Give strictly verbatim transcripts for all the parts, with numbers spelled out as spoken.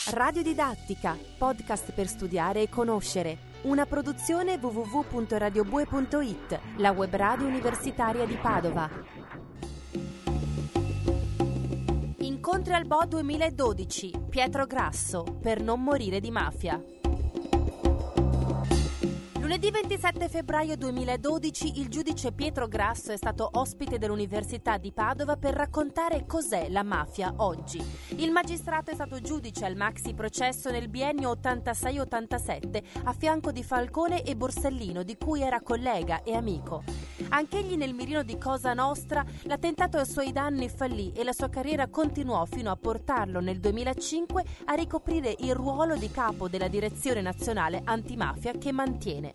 Radiodidattica, podcast per studiare e conoscere. Una produzione w w w punto radiobue punto i t, la web radio universitaria di Padova. Incontri al Bo duemiladodici, Pietro Grasso, per non morire di mafia. Lunedì ventisette febbraio duemiladodici il giudice Pietro Grasso è stato ospite dell'Università di Padova per raccontare cos'è la mafia oggi. Il magistrato è stato giudice al maxi processo nel biennio ottantasei ottantasette a fianco di Falcone e Borsellino, di cui era collega e amico. Anch'egli nel mirino di Cosa Nostra, l'attentato ai suoi danni fallì e la sua carriera continuò fino a portarlo nel duemilacinque a ricoprire il ruolo di capo della Direzione Nazionale Antimafia, che mantiene.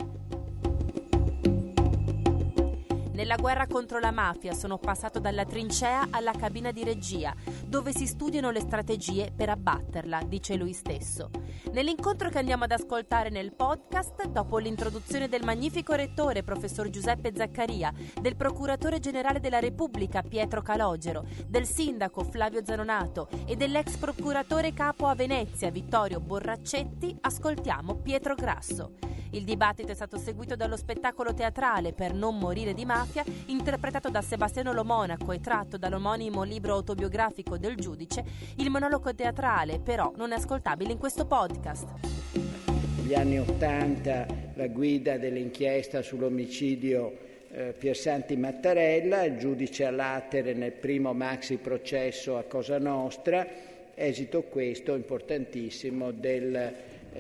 Nella guerra contro la mafia sono passato dalla trincea alla cabina di regia, dove si studiano le strategie per abbatterla, dice lui stesso. Nell'incontro che andiamo ad ascoltare nel podcast, dopo l'introduzione del magnifico rettore professor Giuseppe Zaccaria, del procuratore generale della Repubblica Pietro Calogero, del sindaco Flavio Zanonato e dell'ex procuratore capo a Venezia Vittorio Borraccetti, ascoltiamo Pietro Grasso. Il dibattito è stato seguito dallo spettacolo teatrale Per non morire di mafia, interpretato da Sebastiano Lo Monaco e tratto dall'omonimo libro autobiografico del giudice. Il monologo teatrale però non è ascoltabile in questo podcast. Negli anni Ottanta la guida dell'inchiesta sull'omicidio eh, Piersanti Mattarella, il giudice a latere nel primo maxi processo a Cosa Nostra, esito questo importantissimo del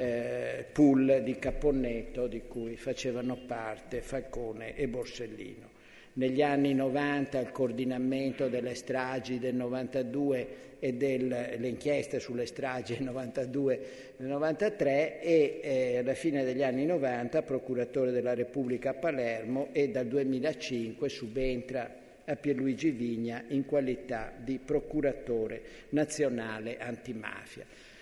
eh, pool di Caponnetto di cui facevano parte Falcone e Borsellino. Negli anni novanta il coordinamento delle stragi del novantadue e delle inchieste sulle stragi del novantadue e del novantatré e eh, alla fine degli anni novanta procuratore della Repubblica a Palermo, e dal duemilacinque subentra a Pierluigi Vigna in qualità di procuratore nazionale antimafia.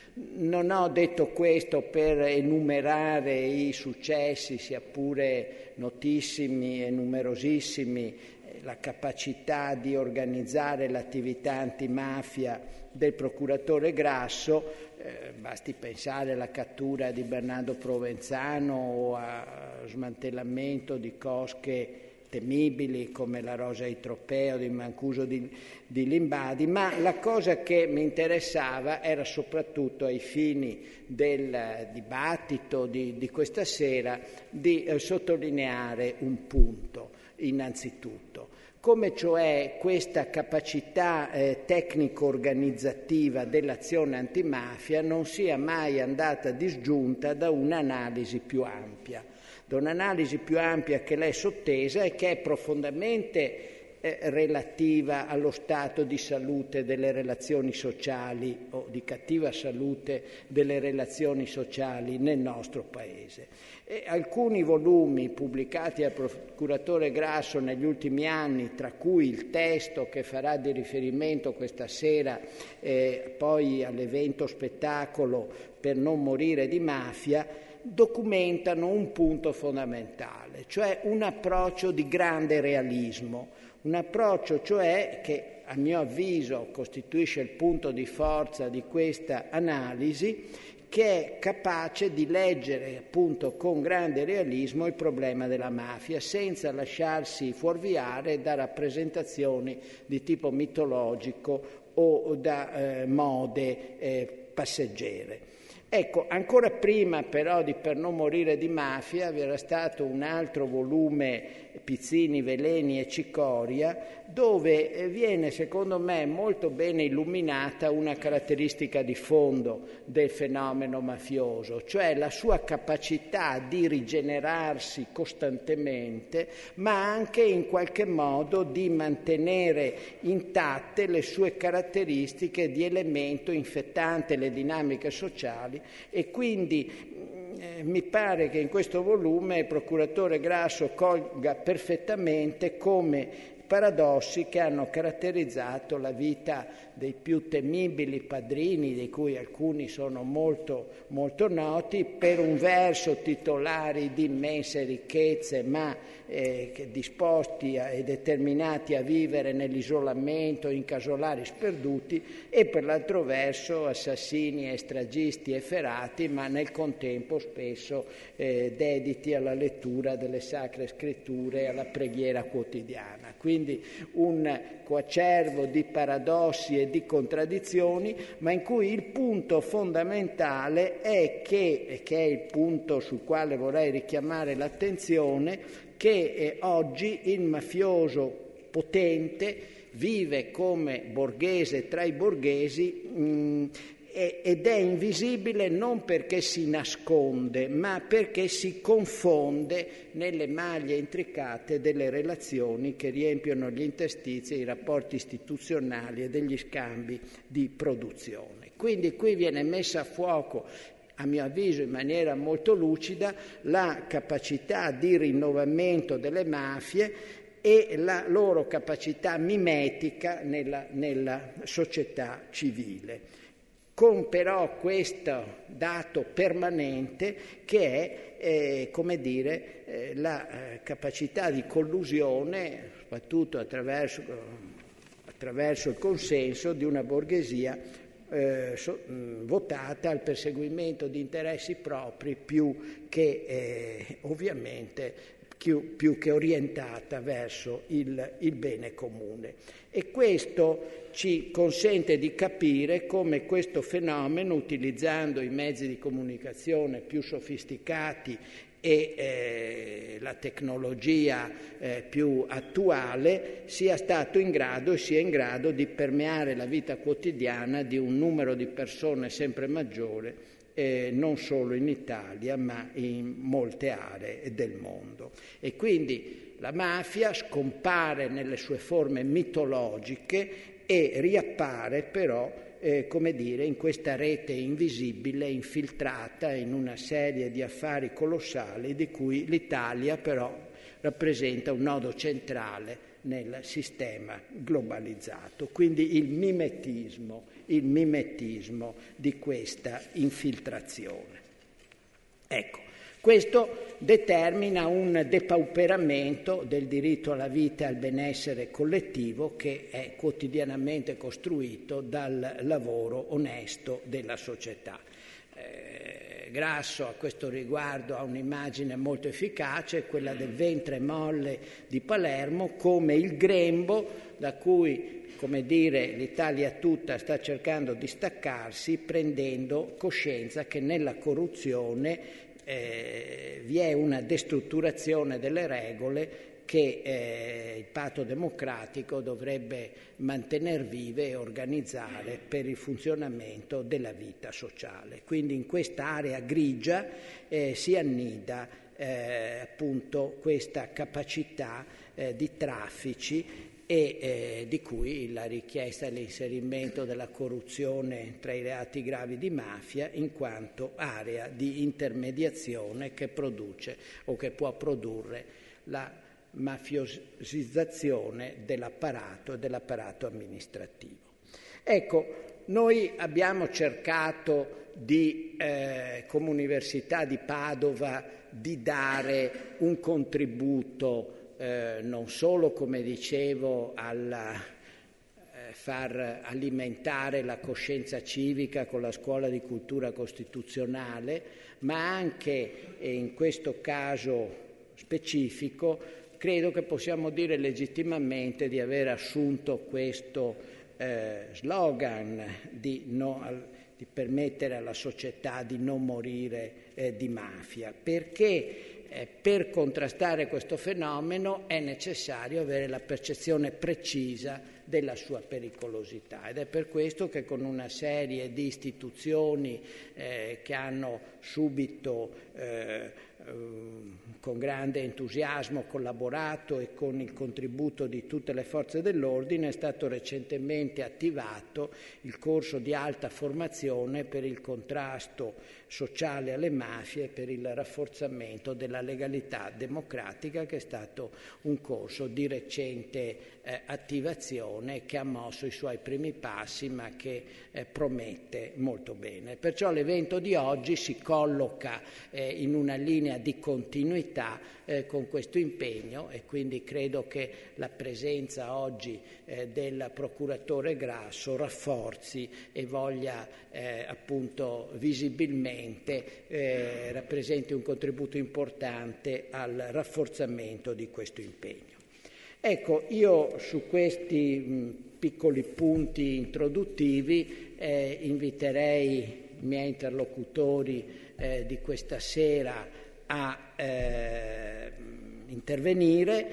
Non ho detto questo per enumerare i successi, sia pure notissimi e numerosissimi, la capacità di organizzare l'attività antimafia del procuratore Grasso, eh, basti pensare alla cattura di Bernardo Provenzano o allo smantellamento di cosche temibili come la Rosa di Tropea o di Mancuso di, di Limbadi, ma la cosa che mi interessava era soprattutto ai fini del dibattito di, di questa sera di eh, sottolineare un punto innanzitutto, come cioè questa capacità eh, tecnico-organizzativa dell'azione antimafia non sia mai andata disgiunta da un'analisi più ampia. da un'analisi più ampia che l'è sottesa e che è profondamente eh, relativa allo stato di salute delle relazioni sociali o di cattiva salute delle relazioni sociali nel nostro Paese. E alcuni volumi pubblicati dal procuratore Grasso negli ultimi anni, tra cui il testo che farà di riferimento questa sera eh, poi all'evento spettacolo Per non morire di mafia, documentano un punto fondamentale, cioè un approccio di grande realismo, un approccio cioè che a mio avviso costituisce il punto di forza di questa analisi, che è capace di leggere appunto con grande realismo il problema della mafia senza lasciarsi fuorviare da rappresentazioni di tipo mitologico o da eh, mode eh, passeggere. Ecco, ancora prima però di Per non morire di mafia vi era stato un altro volume, Pizzini, Veleni e Cicoria, dove viene secondo me molto bene illuminata una caratteristica di fondo del fenomeno mafioso, cioè la sua capacità di rigenerarsi costantemente, ma anche in qualche modo di mantenere intatte le sue caratteristiche di elemento infettante le dinamiche sociali. E quindi eh, mi pare che in questo volume il procuratore Grasso colga perfettamente come paradossi che hanno caratterizzato la vita dei più temibili padrini, di cui alcuni sono molto, molto noti, per un verso titolari di immense ricchezze, ma eh, disposti a, e determinati a vivere nell'isolamento, in casolari sperduti, e per l'altro verso assassini e stragisti efferati, ma nel contempo spesso eh, dediti alla lettura delle sacre scritture e alla preghiera quotidiana. Quindi un coacervo di paradossi e di contraddizioni, ma in cui il punto fondamentale è che, e che è il punto sul quale vorrei richiamare l'attenzione, che eh, oggi il mafioso potente vive come borghese tra i borghesi mh, ed è invisibile non perché si nasconde, ma perché si confonde nelle maglie intricate delle relazioni che riempiono gli interstizi, i rapporti istituzionali e degli scambi di produzione. Quindi qui viene messa a fuoco, a mio avviso in maniera molto lucida, la capacità di rinnovamento delle mafie e la loro capacità mimetica nella, nella società civile, con però questo dato permanente che è, eh, come dire, eh, la eh, capacità di collusione, soprattutto attraverso, attraverso il consenso di una borghesia eh, so, mh, votata al perseguimento di interessi propri più che eh, ovviamente più, più che orientata verso il, il bene comune. E questo ci consente di capire come questo fenomeno, utilizzando i mezzi di comunicazione più sofisticati e eh, la tecnologia eh, più attuale, sia stato in grado e sia in grado di permeare la vita quotidiana di un numero di persone sempre maggiore, eh, non solo in Italia ma in molte aree del mondo. E quindi la mafia scompare nelle sue forme mitologiche e riappare però, eh, come dire, in questa rete invisibile, infiltrata in una serie di affari colossali di cui l'Italia però rappresenta un nodo centrale nel sistema globalizzato. Quindi il mimetismo, il mimetismo di questa infiltrazione. Ecco. Questo determina un depauperamento del diritto alla vita e al benessere collettivo che è quotidianamente costruito dal lavoro onesto della società. Eh, Grasso a questo riguardo ha un'immagine molto efficace, quella del ventre molle di Palermo, come il grembo da cui, come dire, l'Italia tutta sta cercando di staccarsi, prendendo coscienza che nella corruzione Eh, vi è una destrutturazione delle regole che eh, il patto democratico dovrebbe mantenere vive e organizzare per il funzionamento della vita sociale. Quindi in quest'area grigia eh, si annida eh, appunto questa capacità eh, di traffici e eh, di cui la richiesta dell'inserimento della corruzione tra i reati gravi di mafia in quanto area di intermediazione che produce o che può produrre la mafiosizzazione dell'apparato e dell'apparato amministrativo. Ecco, noi abbiamo cercato di, eh, come Università di Padova, di dare un contributo Eh, non solo, come dicevo, alla eh, far alimentare la coscienza civica con la scuola di cultura costituzionale, ma anche, e in questo caso specifico, credo che possiamo dire legittimamente di aver assunto questo eh, slogan di, no, di permettere alla società di non morire eh, di mafia, perché Eh, per contrastare questo fenomeno è necessario avere la percezione precisa della sua pericolosità, ed è per questo che con una serie di istituzioni eh, che hanno subito eh, con grande entusiasmo collaborato e con il contributo di tutte le forze dell'ordine è stato recentemente attivato il corso di alta formazione per il contrasto sociale alle mafie e per il rafforzamento della legalità democratica, che è stato un corso di recente eh, attivazione che ha mosso i suoi primi passi ma che eh, promette molto bene. Perciò l'evento di oggi si colloca eh, in una linea di continuità eh, con questo impegno, e quindi credo che la presenza oggi eh, del procuratore Grasso rafforzi e voglia eh, appunto visibilmente eh, rappresenti un contributo importante al rafforzamento di questo impegno. Ecco, io su questi mh, piccoli punti introduttivi eh, inviterei i miei interlocutori eh, di questa sera a eh, intervenire,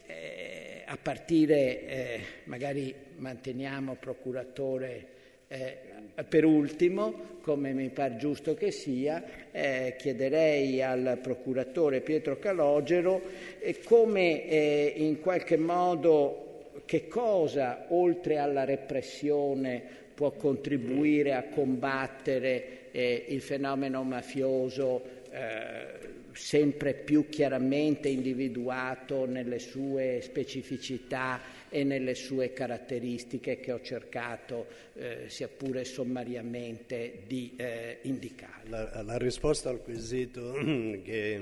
eh, a partire, eh, magari manteniamo procuratore eh, per ultimo, come mi par giusto che sia, eh, chiederei al procuratore Pietro Calogero eh, come eh, in qualche modo che cosa, oltre alla repressione, può contribuire a combattere eh, il fenomeno mafioso eh, sempre più chiaramente individuato nelle sue specificità e nelle sue caratteristiche che ho cercato, eh, sia pure sommariamente, di eh, indicare. La, la risposta al quesito che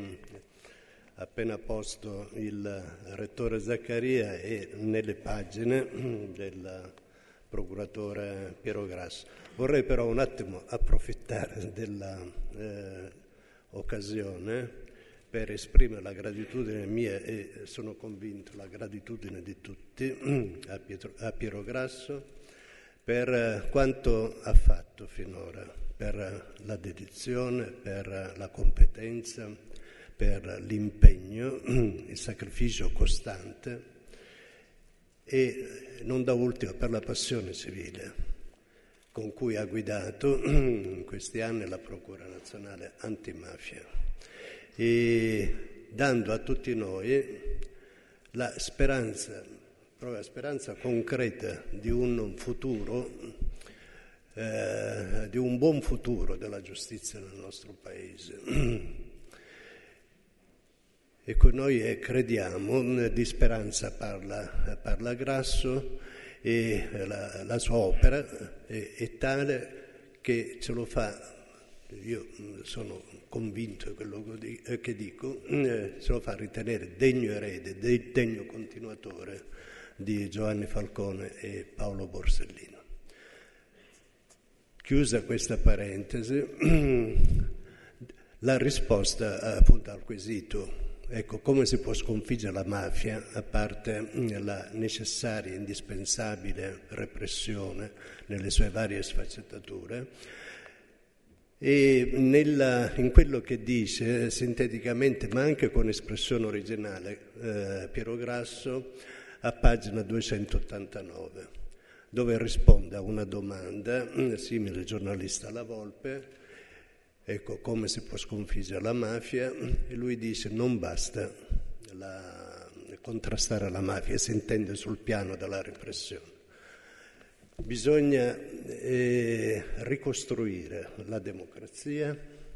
ha appena posto il rettore Zaccaria è nelle pagine del procuratore Piero Grasso. Vorrei però un attimo approfittare della eh, occasione per esprimere la gratitudine mia, e sono convinto la gratitudine di tutti a, Pietro, a Piero Grasso per quanto ha fatto finora, per la dedizione, per la competenza, per l'impegno, il sacrificio costante e non da ultimo per la passione civile con cui ha guidato in questi anni la Procura Nazionale Antimafia, e dando a tutti noi la speranza, proprio la speranza concreta di un futuro, eh, di un buon futuro della giustizia nel nostro Paese. Ecco, noi crediamo, di speranza parla, parla Grasso, e la, la sua opera è, è tale che ce lo fa, io sono convinto di quello che dico, ce lo fa ritenere degno erede, degno continuatore di Giovanni Falcone e Paolo Borsellino. Chiusa questa parentesi, la risposta appunto al quesito, ecco, come si può sconfiggere la mafia, a parte la necessaria e indispensabile repressione nelle sue varie sfaccettature, e nella, in quello che dice sinteticamente, ma anche con espressione originale, eh, Piero Grasso, a pagina duecentottantanove, dove risponde a una domanda simile al giornalista La Volpe, ecco, come si può sconfiggere la mafia, e lui dice non basta la, contrastare la mafia, si intende sul piano della repressione. Bisogna eh, ricostruire la democrazia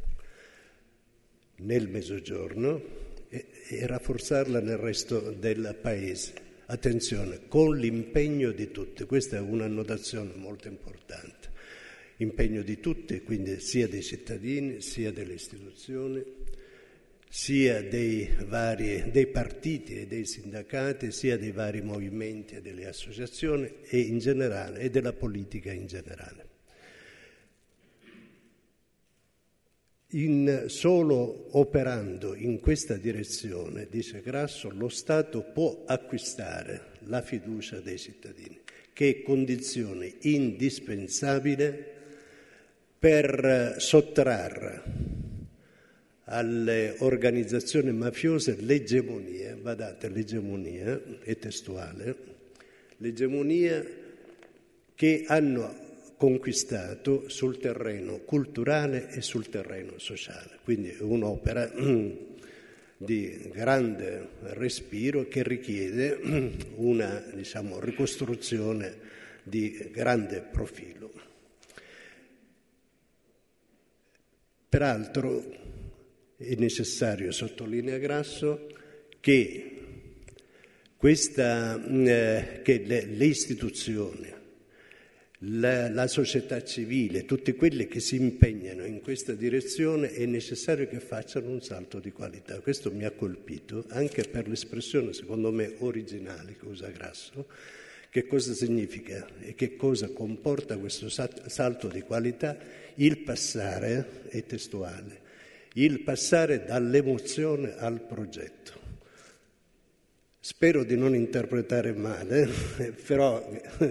nel Mezzogiorno e, e rafforzarla nel resto del Paese. Attenzione, con l'impegno di tutti, questa è una annotazione molto importante. Impegno di tutti, quindi sia dei cittadini, sia delle istituzioni, sia dei vari dei partiti e dei sindacati, sia dei vari movimenti e delle associazioni e in generale e della politica in generale. In, solo operando in questa direzione, dice Grasso, lo Stato può acquistare la fiducia dei cittadini, che è condizione indispensabile per sottrarre alle organizzazioni mafiose l'egemonia, badate, l'egemonia è testuale, l'egemonia che hanno conquistato sul terreno culturale e sul terreno sociale. Quindi è un'opera di grande respiro che richiede una, diciamo, ricostruzione di grande profilo. Peraltro è necessario, sottolinea Grasso, che, questa, eh, che le, le istituzioni, La, la società civile, tutti quelli che si impegnano in questa direzione, è necessario che facciano un salto di qualità. Questo mi ha colpito anche per l'espressione, secondo me, originale che usa Grasso. Che cosa significa e che cosa comporta questo salto di qualità? Il passare, è testuale, il passare dall'emozione al progetto. Spero di non interpretare male, però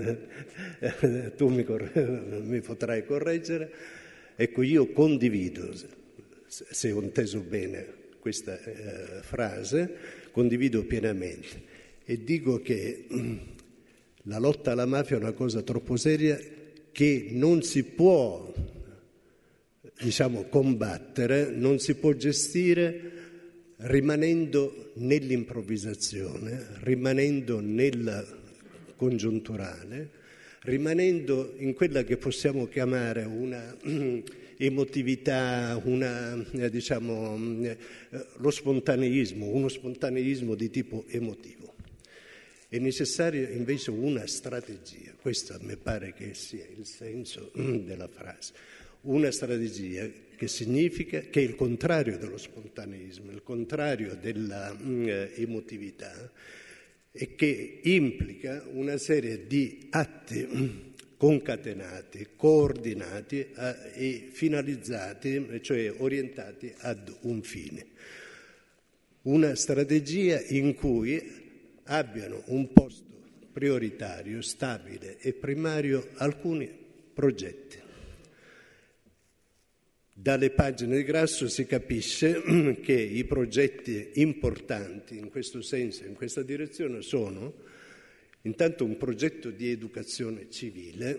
tu mi, corre- mi potrai correggere. Ecco, io condivido, se ho inteso bene questa eh, frase, condivido pienamente e dico che mh, la lotta alla mafia è una cosa troppo seria che non si può, diciamo, combattere, non si può gestire rimanendo nell'improvvisazione, rimanendo nel congiunturale, rimanendo in quella che possiamo chiamare una emotività, una, diciamo, lo spontaneismo, uno spontaneismo di tipo emotivo. È necessaria invece una strategia, questo mi pare che sia il senso della frase, una strategia che significa che è il contrario dello spontaneismo, il contrario della eh, emotività e che implica una serie di atti concatenati, coordinati eh, e finalizzati, cioè orientati ad un fine. Una strategia in cui abbiano un posto prioritario, stabile e primario alcuni progetti. Dalle pagine di Grasso si capisce che i progetti importanti in questo senso, in questa direzione, sono intanto un progetto di educazione civile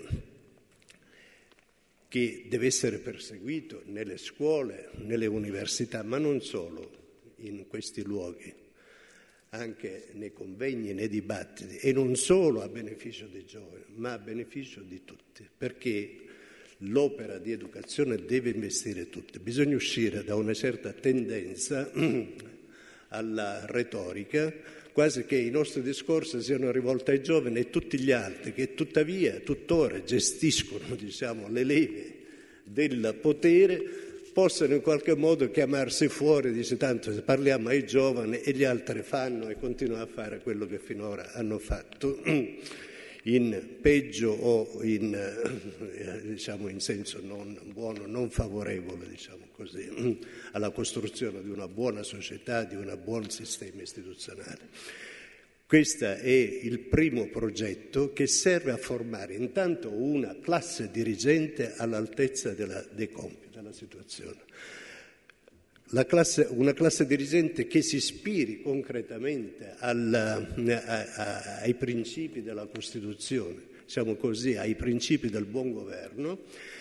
che deve essere perseguito nelle scuole, nelle università, ma non solo in questi luoghi, anche nei convegni, nei dibattiti, e non solo a beneficio dei giovani, ma a beneficio di tutti, perché l'opera di educazione deve investire tutti. Bisogna uscire da una certa tendenza alla retorica, quasi che i nostri discorsi siano rivolti ai giovani e tutti gli altri che tuttavia tuttora gestiscono, diciamo, le leve del potere, possano in qualche modo chiamarsi fuori, dice tanto parliamo ai giovani e gli altri fanno e continuano a fare quello che finora hanno fatto. In peggio o in, eh, diciamo, in senso non buono, non favorevole, diciamo così, alla costruzione di una buona società, di un buon sistema istituzionale. Questo è il primo progetto che serve a formare intanto una classe dirigente all'altezza della, dei compiti, della situazione. La classe, una classe dirigente che si ispiri concretamente alla, a, a, ai principi della Costituzione, diciamo così, ai principi del buon governo,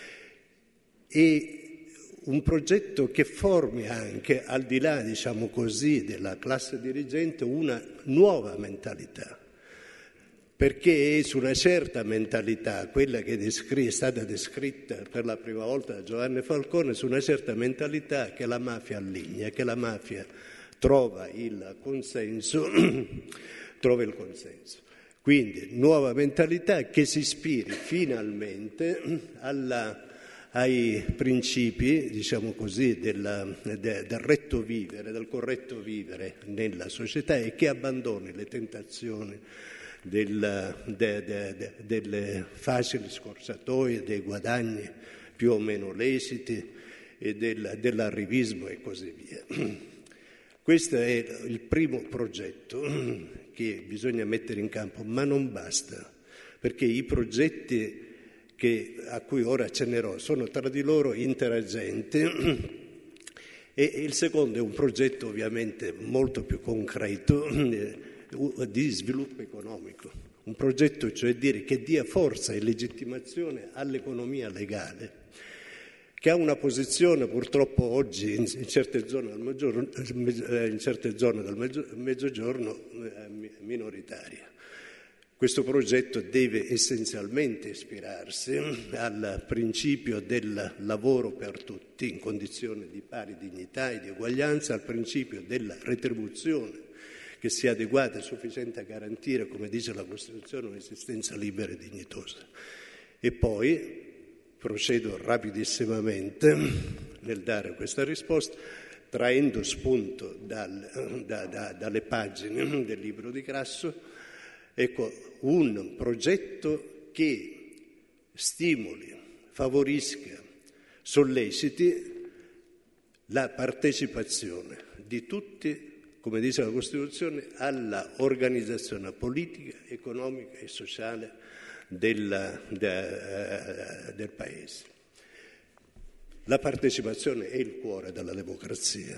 e un progetto che formi anche, al di là, diciamo così, della classe dirigente, una nuova mentalità. Perché è su una certa mentalità, quella che è stata descritta per la prima volta da Giovanni Falcone, su una certa mentalità che la mafia alligna, che la mafia trova il consenso, trova il consenso. Quindi nuova mentalità che si ispiri finalmente alla, ai principi, diciamo così, della, de, del retto vivere, del corretto vivere nella società e che abbandoni le tentazioni Del, de, de, de, delle facili scorciatoie, dei guadagni più o meno leciti e del, dell'arrivismo e così via. Questo è il primo progetto che bisogna mettere in campo, ma non basta, perché i progetti che, a cui ora accennerò sono tra di loro interagenti. E il secondo è un progetto ovviamente molto più concreto, di sviluppo economico, un progetto, cioè dire, che dia forza e legittimazione all'economia legale, che ha una posizione purtroppo oggi in certe zone del Mezzogiorno, in certe zone del Mezzogiorno minoritaria. Questo progetto deve essenzialmente ispirarsi al principio del lavoro per tutti in condizioni di pari dignità e di uguaglianza, al principio della retribuzione che sia adeguata e sufficiente a garantire, come dice la Costituzione, un'esistenza libera e dignitosa. E poi procedo rapidissimamente nel dare questa risposta, traendo spunto dal, da, da, dalle pagine del libro di Grasso, ecco, un progetto che stimoli, favorisca, solleciti la partecipazione di tutti, come dice la Costituzione, alla organizzazione politica, economica e sociale Del, de, del Paese. La partecipazione è il cuore della democrazia.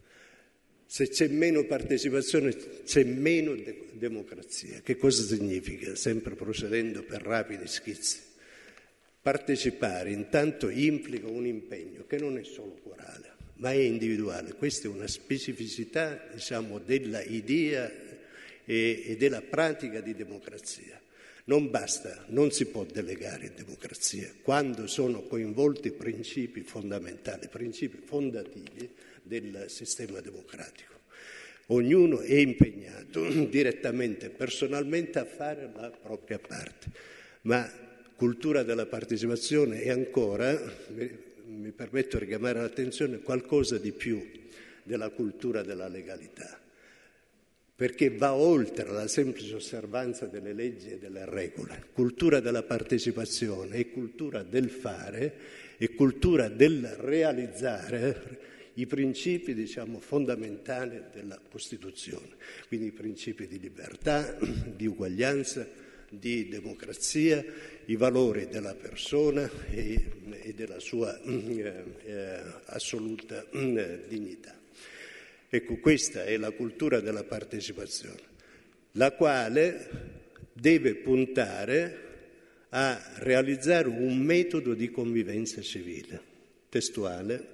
Se c'è meno partecipazione c'è meno de- democrazia. Che cosa significa? Sempre procedendo per rapidi schizzi. Partecipare intanto implica un impegno che non è solo corale, ma è individuale. Questa è una specificità, diciamo, della idea e, e della pratica di democrazia. Non basta, non si può delegare in democrazia quando sono coinvolti principi fondamentali, principi fondativi del sistema democratico. Ognuno è impegnato direttamente, personalmente a fare la propria parte, ma cultura della partecipazione è ancora, mi permetto di richiamare l'attenzione, qualcosa di più della cultura della legalità, perché va oltre la semplice osservanza delle leggi e delle regole. Cultura della partecipazione è cultura del fare, è cultura del realizzare i principi, diciamo, fondamentali della Costituzione, quindi i principi di libertà, di uguaglianza, di democrazia, i valori della persona e, e della sua eh, eh, assoluta eh, dignità. Ecco, questa è la cultura della partecipazione, la quale deve puntare a realizzare un metodo di convivenza civile. Testuale,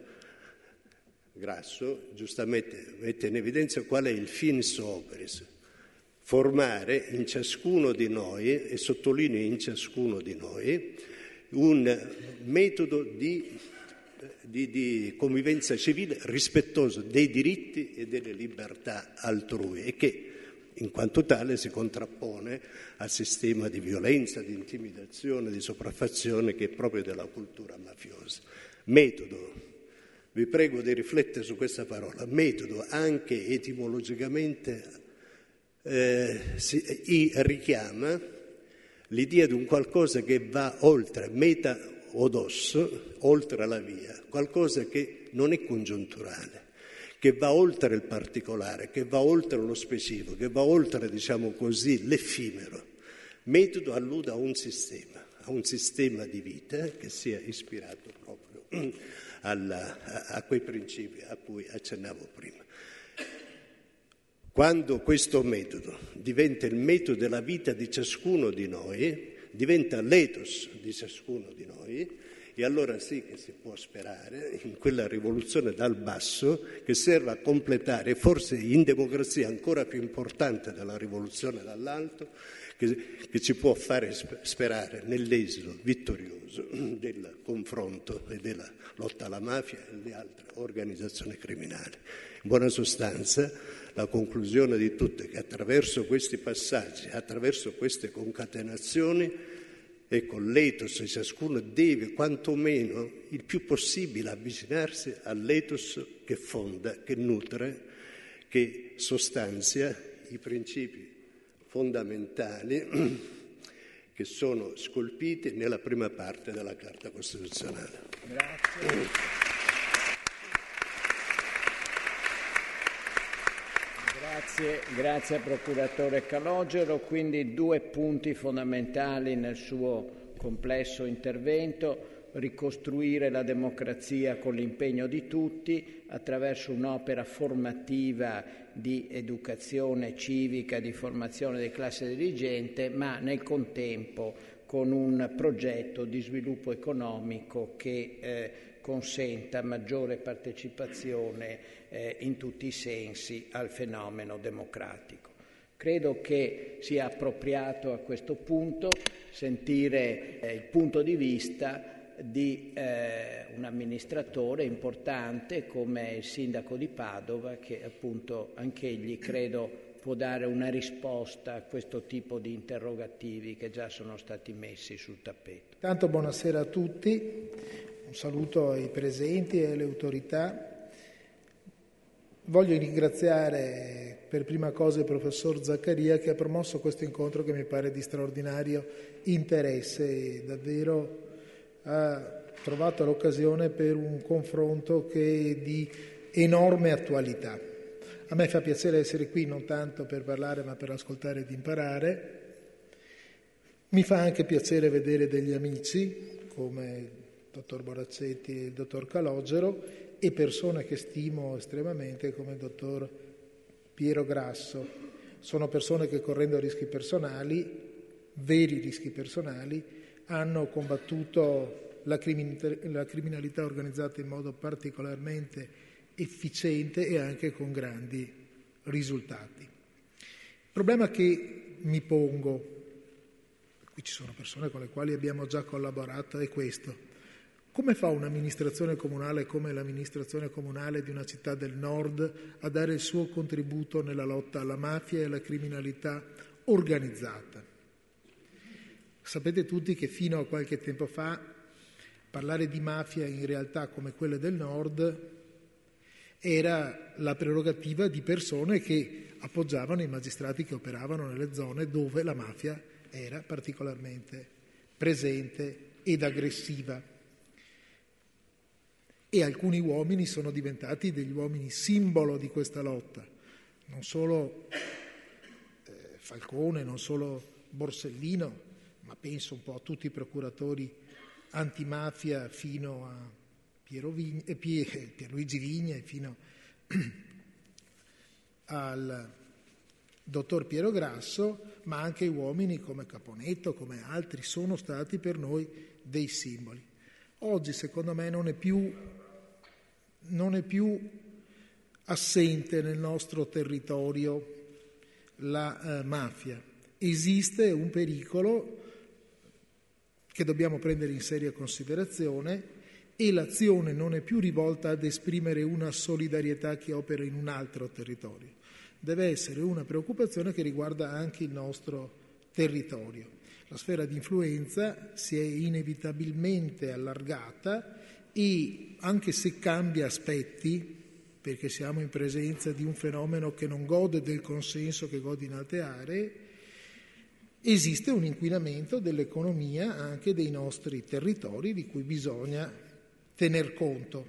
Grasso giustamente mette in evidenza qual è il finis operis: formare in ciascuno di noi, e sottolineo in ciascuno di noi, un metodo di Di, di convivenza civile rispettoso dei diritti e delle libertà altrui e che in quanto tale si contrappone al sistema di violenza, di intimidazione, di sopraffazione che è proprio della cultura mafiosa. Metodo, vi prego di riflettere su questa parola, metodo anche etimologicamente eh, si, richiama l'idea di un qualcosa che va oltre, meta odos, oltre la via, qualcosa che non è congiunturale, che va oltre il particolare, che va oltre lo specifico, che va oltre, diciamo così, l'effimero. Metodo allude a un sistema, a un sistema di vita che sia ispirato proprio alla, a, a quei principi a cui accennavo prima. Quando questo metodo diventa il metodo della vita di ciascuno di noi, diventa l'ethos di ciascuno di noi, e allora sì che si può sperare in quella rivoluzione dal basso che serve a completare, forse in democrazia ancora più importante della rivoluzione dall'alto, che, che ci può fare sperare nell'esito vittorioso del confronto e della lotta alla mafia e alle altre organizzazioni criminali. In buona sostanza, la conclusione di tutto è che attraverso questi passaggi, attraverso queste concatenazioni, ecco, l'ethos di ciascuno deve quantomeno il più possibile avvicinarsi all'ethos che fonda, che nutre, che sostanzia i principi fondamentali che sono scolpiti nella prima parte della Carta Costituzionale. Grazie. Grazie, grazie al procuratore Calogero. Quindi due punti fondamentali nel suo complesso intervento. ricostruire la democrazia con l'impegno di tutti attraverso un'opera formativa di educazione civica, di formazione di classe dirigente, ma nel contempo con un progetto di sviluppo economico che eh, consenta maggiore partecipazione eh, in tutti i sensi al fenomeno democratico. Credo che sia appropriato a questo punto sentire eh, il punto di vista di eh, un amministratore importante come il sindaco di Padova, che appunto anch'egli credo può dare una risposta a questo tipo di interrogativi che già sono stati messi sul tappeto. Tanto buonasera a tutti, un saluto ai presenti e alle autorità. Voglio ringraziare per prima cosa il professor Zaccaria che ha promosso questo incontro che mi pare di straordinario interesse e davvero ha trovato l'occasione per un confronto che è di enorme attualità. A me fa piacere essere qui non tanto per parlare ma per ascoltare ed imparare. Mi fa anche piacere vedere degli amici come il dottor Boraccetti e il dottor Calogero e persone che stimo estremamente come il dottor Piero Grasso. Sono persone che correndo rischi personali, veri rischi personali, hanno combattuto la criminalità organizzata in modo particolarmente efficiente e anche con grandi risultati. Il problema che mi pongo, qui ci sono persone con le quali abbiamo già collaborato, è questo. Come fa un'amministrazione comunale come l'amministrazione comunale di una città del nord a dare il suo contributo nella lotta alla mafia e alla criminalità organizzata? Sapete tutti che fino a qualche tempo fa parlare di mafia in realtà come quelle del nord era la prerogativa di persone che appoggiavano i magistrati che operavano nelle zone dove la mafia era particolarmente presente ed aggressiva. E alcuni uomini sono diventati degli uomini simbolo di questa lotta, non solo eh, Falcone, non solo Borsellino, ma penso un po' a tutti i procuratori antimafia fino a Piero Vigna, eh, Pier, Pierluigi Vigna e fino al dottor Piero Grasso, ma anche uomini come Caponetto, come altri, sono stati per noi dei simboli. Oggi secondo me non è più, non è più assente nel nostro territorio la eh, mafia. Esiste un pericolo che dobbiamo prendere in seria considerazione e l'azione non è più rivolta ad esprimere una solidarietà che opera in un altro territorio. Deve essere una preoccupazione che riguarda anche il nostro territorio. La sfera di influenza si è inevitabilmente allargata e anche se cambia aspetti, perché siamo in presenza di un fenomeno che non gode del consenso che gode in altre aree, esiste un inquinamento dell'economia anche dei nostri territori di cui bisogna tener conto.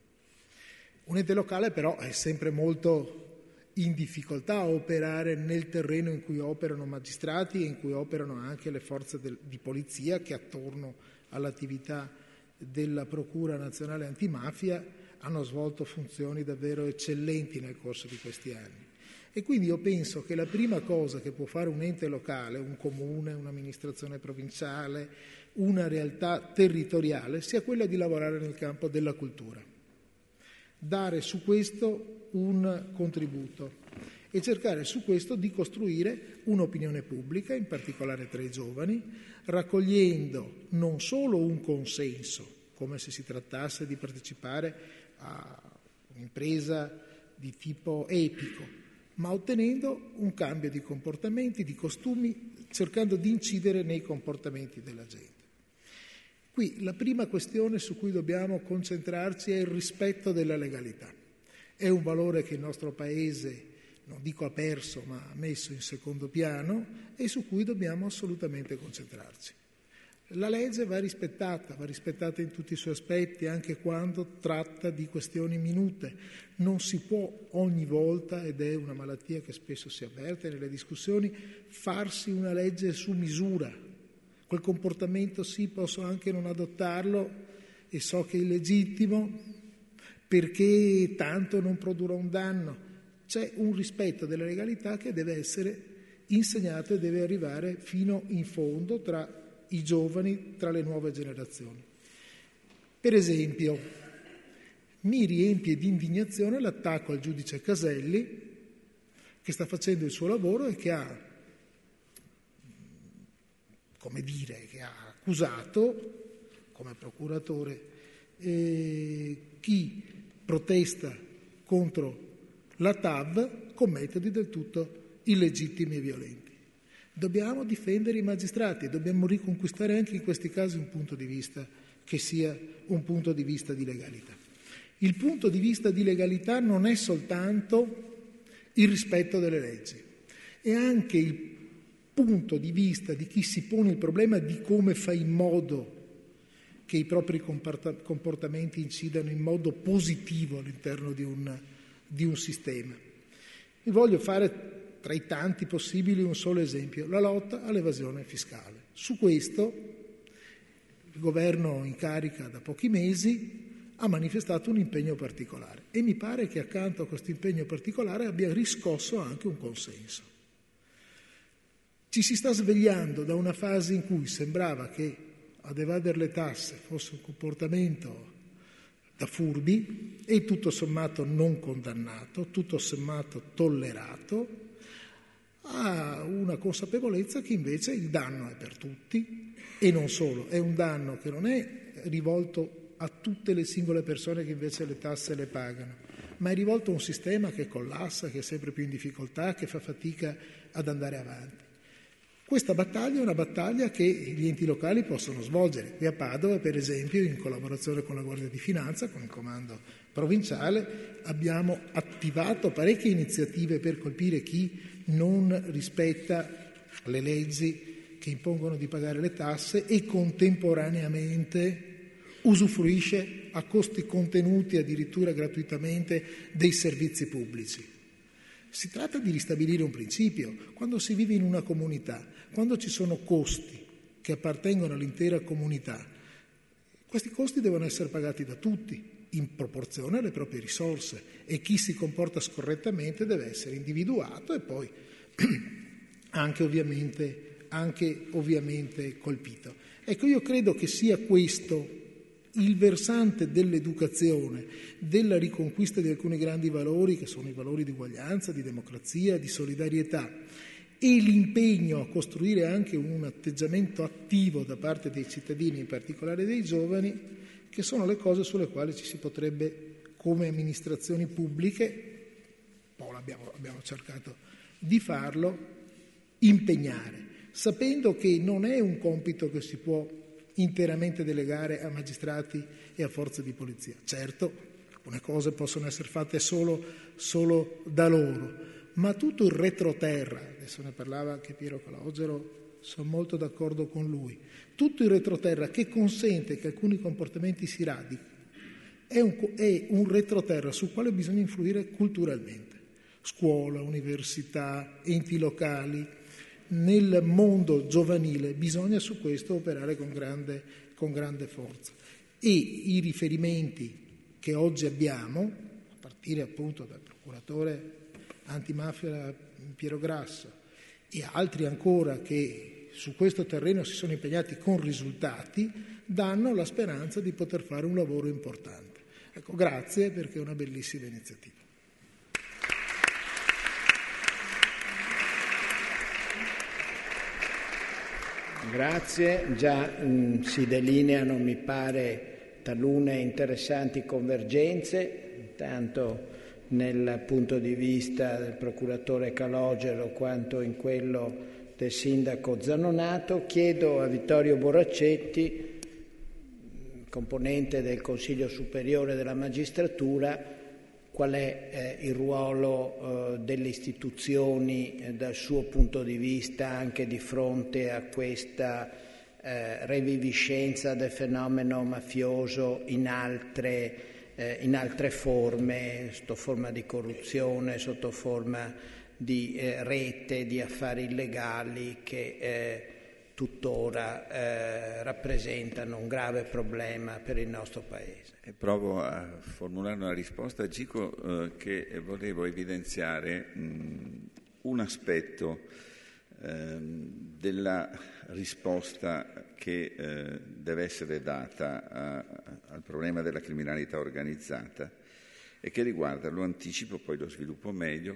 Un ente locale però è sempre molto in difficoltà a operare nel terreno in cui operano magistrati e in cui operano anche le forze del, di polizia che attorno all'attività della Procura Nazionale Antimafia hanno svolto funzioni davvero eccellenti nel corso di questi anni. E quindi io penso che la prima cosa che può fare un ente locale, un comune, un'amministrazione provinciale, una realtà territoriale, sia quella di lavorare nel campo della cultura. Dare su questo un contributo e cercare su questo di costruire un'opinione pubblica, in particolare tra i giovani, raccogliendo non solo un consenso, come se si trattasse di partecipare a un'impresa di tipo epico, ma ottenendo un cambio di comportamenti, di costumi, cercando di incidere nei comportamenti della gente. Qui la prima questione su cui dobbiamo concentrarci è il rispetto della legalità. È un valore che il nostro Paese, non dico ha perso, ma ha messo in secondo piano e su cui dobbiamo assolutamente concentrarci. La legge va rispettata, va rispettata in tutti i suoi aspetti, anche quando tratta di questioni minute. Non si può ogni volta, ed è una malattia che spesso si avverte nelle discussioni, farsi una legge su misura. quel comportamento sì, posso anche non adottarlo e so che è illegittimo perché tanto non produrrà un danno. C'è un rispetto della legalità che deve essere insegnato e deve arrivare fino in fondo tra i giovani, tra le nuove generazioni. Per esempio, mi riempie di indignazione l'attacco al giudice Caselli, che sta facendo il suo lavoro e che ha, come dire, che ha accusato, come procuratore, eh, chi protesta contro la T A V con metodi del tutto illegittimi e violenti. Dobbiamo difendere i magistrati e dobbiamo riconquistare anche in questi casi un punto di vista che sia un punto di vista di legalità. Il punto di vista di legalità non è soltanto il rispetto delle leggi, è anche il punto di vista di chi si pone il problema di come fa in modo che i propri comportamenti incidano in modo positivo all'interno di un, di un sistema. Vi voglio fare tra i tanti possibili un solo esempio, la lotta all'evasione fiscale. Su questo il governo in carica da pochi mesi ha manifestato un impegno particolare e mi pare che accanto a questo impegno particolare abbia riscosso anche un consenso. Ci si sta svegliando da una fase in cui sembrava che ad evadere le tasse fosse un comportamento da furbi e tutto sommato non condannato, tutto sommato tollerato, a una consapevolezza che invece il danno è per tutti e non solo, è un danno che non è rivolto a tutte le singole persone che invece le tasse le pagano, ma è rivolto a un sistema che collassa, che è sempre più in difficoltà, che fa fatica ad andare avanti. Questa battaglia è una battaglia che gli enti locali possono svolgere. Qui a Padova, per esempio, in collaborazione con la Guardia di Finanza, con il comando provinciale, abbiamo attivato parecchie iniziative per colpire chi non rispetta le leggi che impongono di pagare le tasse e contemporaneamente usufruisce a costi contenuti, addirittura gratuitamente, dei servizi pubblici. Si tratta di ristabilire un principio. Quando si vive in una comunità, quando ci sono costi che appartengono all'intera comunità, questi costi devono essere pagati da tutti, in proporzione alle proprie risorse, e chi si comporta scorrettamente deve essere individuato e poi anche ovviamente, anche ovviamente colpito. Ecco, io credo che sia questo il versante dell'educazione, della riconquista di alcuni grandi valori, che sono i valori di uguaglianza, di democrazia, di solidarietà, e l'impegno a costruire anche un atteggiamento attivo da parte dei cittadini, in particolare dei giovani, che sono le cose sulle quali ci si potrebbe, come amministrazioni pubbliche, poi abbiamo, abbiamo cercato di farlo, impegnare, sapendo che non è un compito che si può interamente delegare a magistrati e a forze di polizia. Certo, alcune cose possono essere fatte solo, solo da loro, ma tutto il retroterra, adesso ne parlava anche Piero Calogero, sono molto d'accordo con lui, tutto il retroterra che consente che alcuni comportamenti si radichino è un, è un retroterra sul quale bisogna influire culturalmente. Scuola, università, enti locali, nel mondo giovanile bisogna su questo operare con grande, con grande forza. E i riferimenti che oggi abbiamo, a partire appunto dal procuratore antimafia Piero Grasso e altri ancora che su questo terreno si sono impegnati con risultati, danno la speranza di poter fare un lavoro importante. Ecco, grazie, perché è una bellissima iniziativa. Grazie, già mh, si delineano, mi pare, talune interessanti convergenze, tanto nel punto di vista del procuratore Calogero quanto in quello del sindaco Zanonato. Chiedo a Vittorio Boraccetti, componente del Consiglio Superiore della Magistratura, qual è eh, il ruolo eh, delle istituzioni eh, dal suo punto di vista anche di fronte a questa eh, reviviscenza del fenomeno mafioso in altre, eh, in altre forme, sotto forma di corruzione, sotto forma di eh, rete, di affari illegali che eh, tuttora eh, rappresentano un grave problema per il nostro Paese. E provo a formulare una risposta, Gico, eh, che volevo evidenziare mh, un aspetto eh, della risposta che eh, deve essere data a, al problema della criminalità organizzata e che riguarda, lo anticipo, poi lo sviluppo meglio,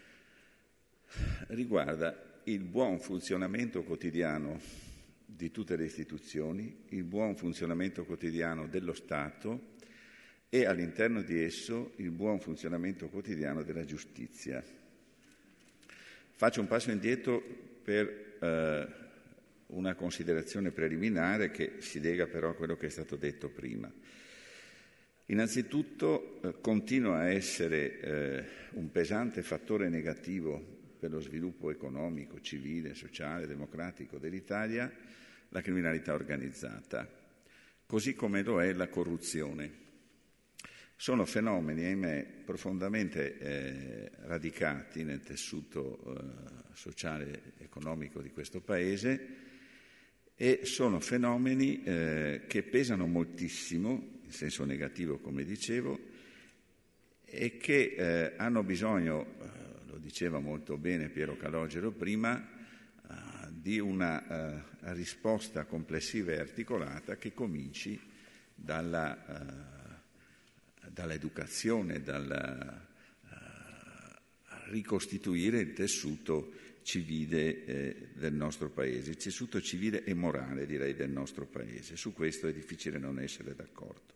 riguarda il buon funzionamento quotidiano di tutte le istituzioni, il buon funzionamento quotidiano dello Stato e all'interno di esso il buon funzionamento quotidiano della giustizia. Faccio un passo indietro per eh, una considerazione preliminare che si lega però a quello che è stato detto prima. Innanzitutto eh, continua a essere eh, un pesante fattore negativo per lo sviluppo economico, civile, sociale, democratico dell'Italia, la criminalità organizzata, così come lo è la corruzione. Sono fenomeni, ahimè, profondamente eh, radicati nel tessuto eh, sociale e economico di questo Paese e sono fenomeni eh, che pesano moltissimo, in senso negativo come dicevo, e che eh, hanno bisogno, eh, lo diceva molto bene Piero Calogero prima, eh, di una eh, risposta complessiva e articolata che cominci dalla... Eh, dall'educazione, dal uh, ricostituire il tessuto civile eh, del nostro Paese, il tessuto civile e morale, direi, del nostro Paese. Su questo è difficile non essere d'accordo.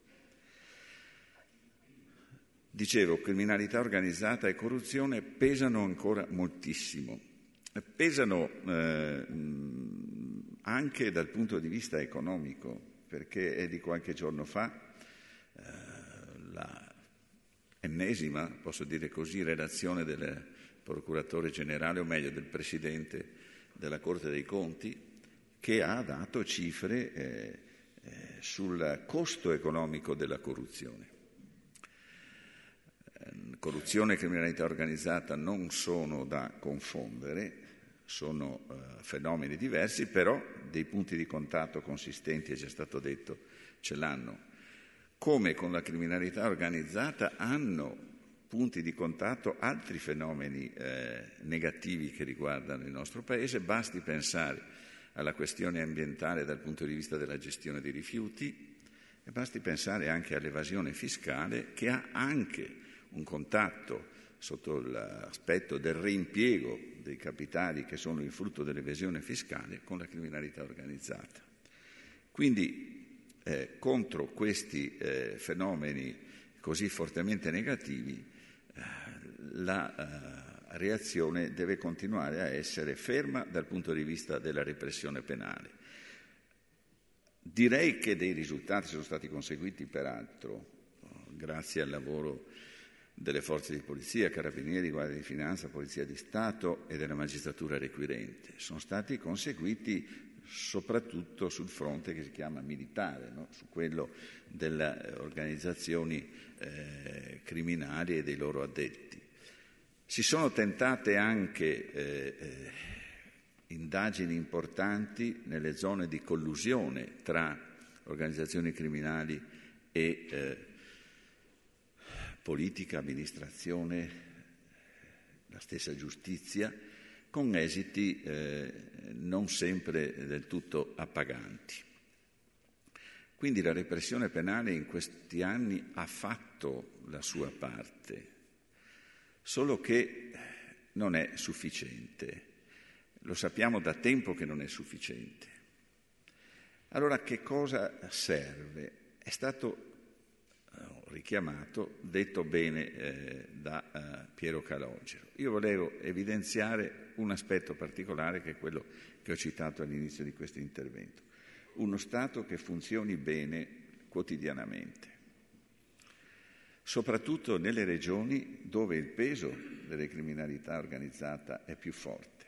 Dicevo, criminalità organizzata e corruzione pesano ancora moltissimo. Pesano eh, anche dal punto di vista economico, perché è di qualche giorno fa la ennesima, posso dire così, relazione del procuratore generale, o meglio del Presidente della Corte dei Conti, che ha dato cifre eh, eh, sul costo economico della corruzione. Eh, corruzione e criminalità organizzata non sono da confondere, sono eh, fenomeni diversi, però dei punti di contatto consistenti, è già stato detto, ce l'hanno. Come con la criminalità organizzata hanno punti di contatto altri fenomeni eh, negativi che riguardano il nostro Paese. Basti pensare alla questione ambientale dal punto di vista della gestione dei rifiuti e basti pensare anche all'evasione fiscale, che ha anche un contatto sotto l'aspetto del reimpiego dei capitali che sono il frutto dell'evasione fiscale con la criminalità organizzata. Quindi Eh, contro questi eh, fenomeni così fortemente negativi eh, la eh, reazione deve continuare a essere ferma dal punto di vista della repressione penale. Direi che dei risultati sono stati conseguiti, peraltro, grazie al lavoro delle forze di polizia, carabinieri, guardia di finanza, polizia di Stato e della magistratura requirente. Sono stati conseguiti soprattutto sul fronte che si chiama militare, no? Su quello delle organizzazioni eh, criminali e dei loro addetti. Si sono tentate anche eh, eh, indagini importanti nelle zone di collusione tra organizzazioni criminali e eh, politica, amministrazione, la stessa giustizia, con esiti eh, non sempre del tutto appaganti. Quindi la repressione penale in questi anni ha fatto la sua parte, solo che non è sufficiente. Lo sappiamo da tempo che non è sufficiente. Allora che cosa serve? È stato richiamato, detto bene eh, da uh, Piero Calogero. Io volevo evidenziare un aspetto particolare che è quello che ho citato all'inizio di questo intervento. Uno Stato che funzioni bene quotidianamente, soprattutto nelle regioni dove il peso delle criminalità organizzata è più forte.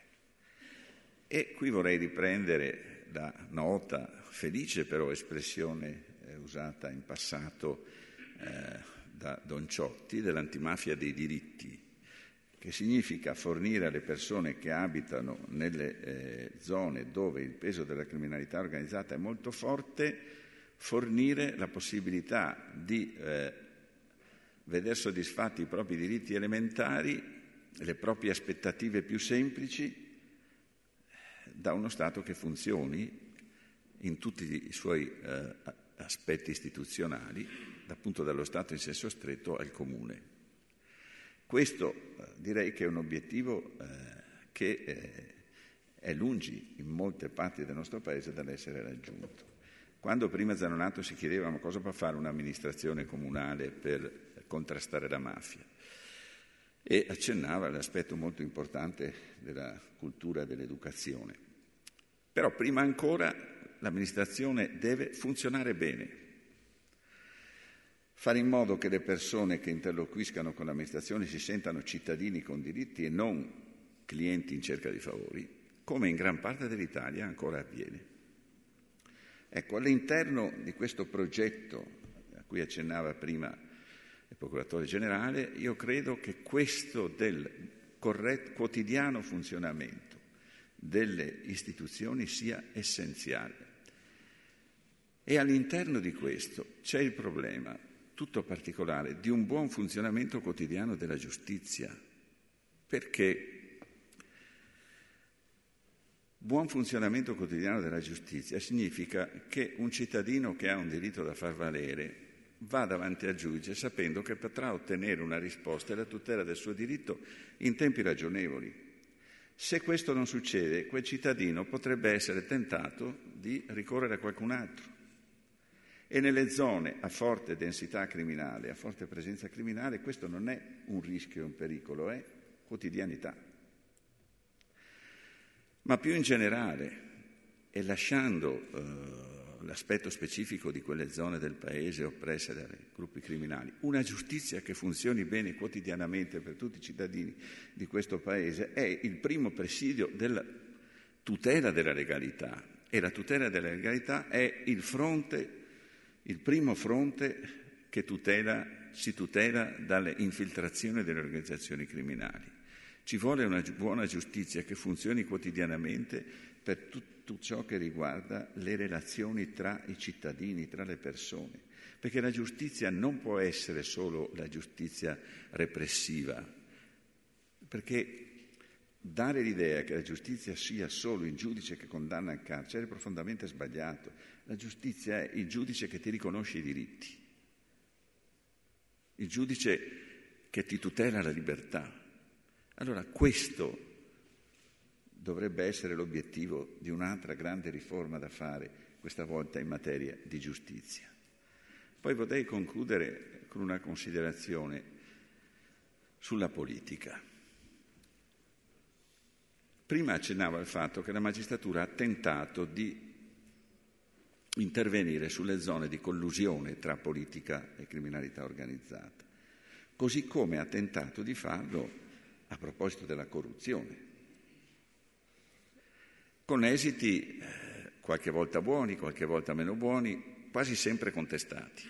E qui vorrei riprendere la nota, felice però espressione eh, usata in passato Eh, da Don Ciotti, dell'antimafia dei diritti, che significa fornire alle persone che abitano nelle eh, zone dove il peso della criminalità organizzata è molto forte, fornire la possibilità di eh, veder soddisfatti i propri diritti elementari, le proprie aspettative più semplici, da uno Stato che funzioni in tutti i suoi eh, aspetti istituzionali, appunto dallo Stato in senso stretto al comune. Questo eh, direi che è un obiettivo eh, che eh, è lungi in molte parti del nostro Paese dall'essere raggiunto. Quando prima Zanonato si chiedeva ma cosa può fare un'amministrazione comunale per contrastare la mafia, e accennava all'aspetto molto importante della cultura e dell'educazione. Però prima ancora l'amministrazione deve funzionare bene, fare in modo che le persone che interloquiscano con l'amministrazione si sentano cittadini con diritti e non clienti in cerca di favori, come in gran parte dell'Italia ancora avviene. Ecco, all'interno di questo progetto a cui accennava prima il Procuratore Generale, io credo che questo del corretto quotidiano funzionamento delle istituzioni sia essenziale. E all'interno di questo c'è il problema, tutto particolare, di un buon funzionamento quotidiano della giustizia. Perché buon funzionamento quotidiano della giustizia significa che un cittadino che ha un diritto da far valere va davanti al giudice sapendo che potrà ottenere una risposta e la tutela del suo diritto in tempi ragionevoli. Se questo non succede, quel cittadino potrebbe essere tentato di ricorrere a qualcun altro. E nelle zone a forte densità criminale, a forte presenza criminale, questo non è un rischio e un pericolo, è quotidianità. Ma più in generale, e lasciando eh, l'aspetto specifico di quelle zone del paese oppresse dai gruppi criminali, una giustizia che funzioni bene quotidianamente per tutti i cittadini di questo paese è il primo presidio della tutela della legalità, e la tutela della legalità è il fronte, il primo fronte che tutela, si tutela dalle infiltrazioni delle organizzazioni criminali. Ci vuole una buona giustizia che funzioni quotidianamente per tutto ciò che riguarda le relazioni tra i cittadini, tra le persone, perché la giustizia non può essere solo la giustizia repressiva, perché dare l'idea che la giustizia sia solo il giudice che condanna al carcere è profondamente sbagliato. La giustizia è il giudice che ti riconosce i diritti, il giudice che ti tutela la libertà. Allora questo dovrebbe essere l'obiettivo di un'altra grande riforma da fare, questa volta in materia di giustizia. Poi vorrei concludere con una considerazione sulla politica. Prima accennavo al fatto che la magistratura ha tentato di intervenire sulle zone di collusione tra politica e criminalità organizzata, così come ha tentato di farlo a proposito della corruzione, con esiti eh, qualche volta buoni, qualche volta meno buoni, quasi sempre contestati.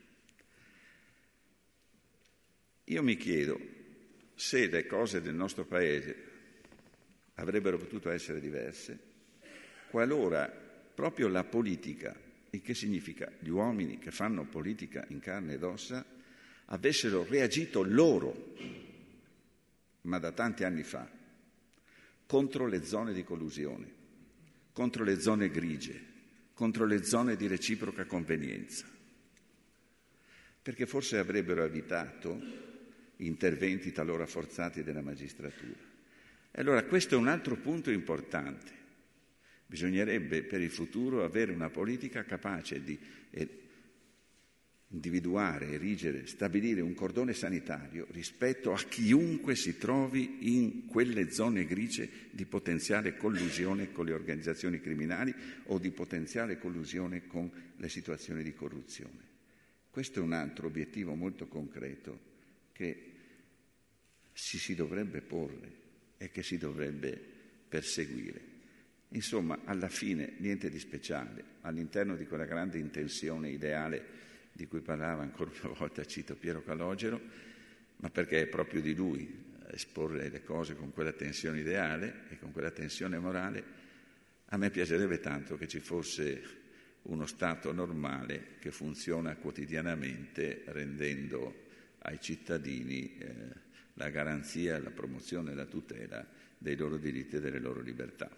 Io mi chiedo se le cose del nostro Paese avrebbero potuto essere diverse qualora proprio la politica, il che significa gli uomini che fanno politica in carne ed ossa, avessero reagito loro, ma da tanti anni fa, contro le zone di collusione, contro le zone grigie, contro le zone di reciproca convenienza, perché forse avrebbero evitato interventi talora forzati della magistratura. E allora questo è un altro punto importante. Bisognerebbe per il futuro avere una politica capace di eh, individuare, erigere, stabilire un cordone sanitario rispetto a chiunque si trovi in quelle zone grigie di potenziale collusione con le organizzazioni criminali o di potenziale collusione con le situazioni di corruzione. Questo è un altro obiettivo molto concreto che si, si dovrebbe porre e che si dovrebbe perseguire. Insomma, alla fine niente di speciale, all'interno di quella grande intenzione ideale di cui parlava ancora una volta, cito Piero Calogero, ma perché è proprio di lui esporre le cose con quella tensione ideale e con quella tensione morale, a me piacerebbe tanto che ci fosse uno Stato normale che funziona quotidianamente rendendo ai cittadini eh, la garanzia, la promozione e la tutela dei loro diritti e delle loro libertà.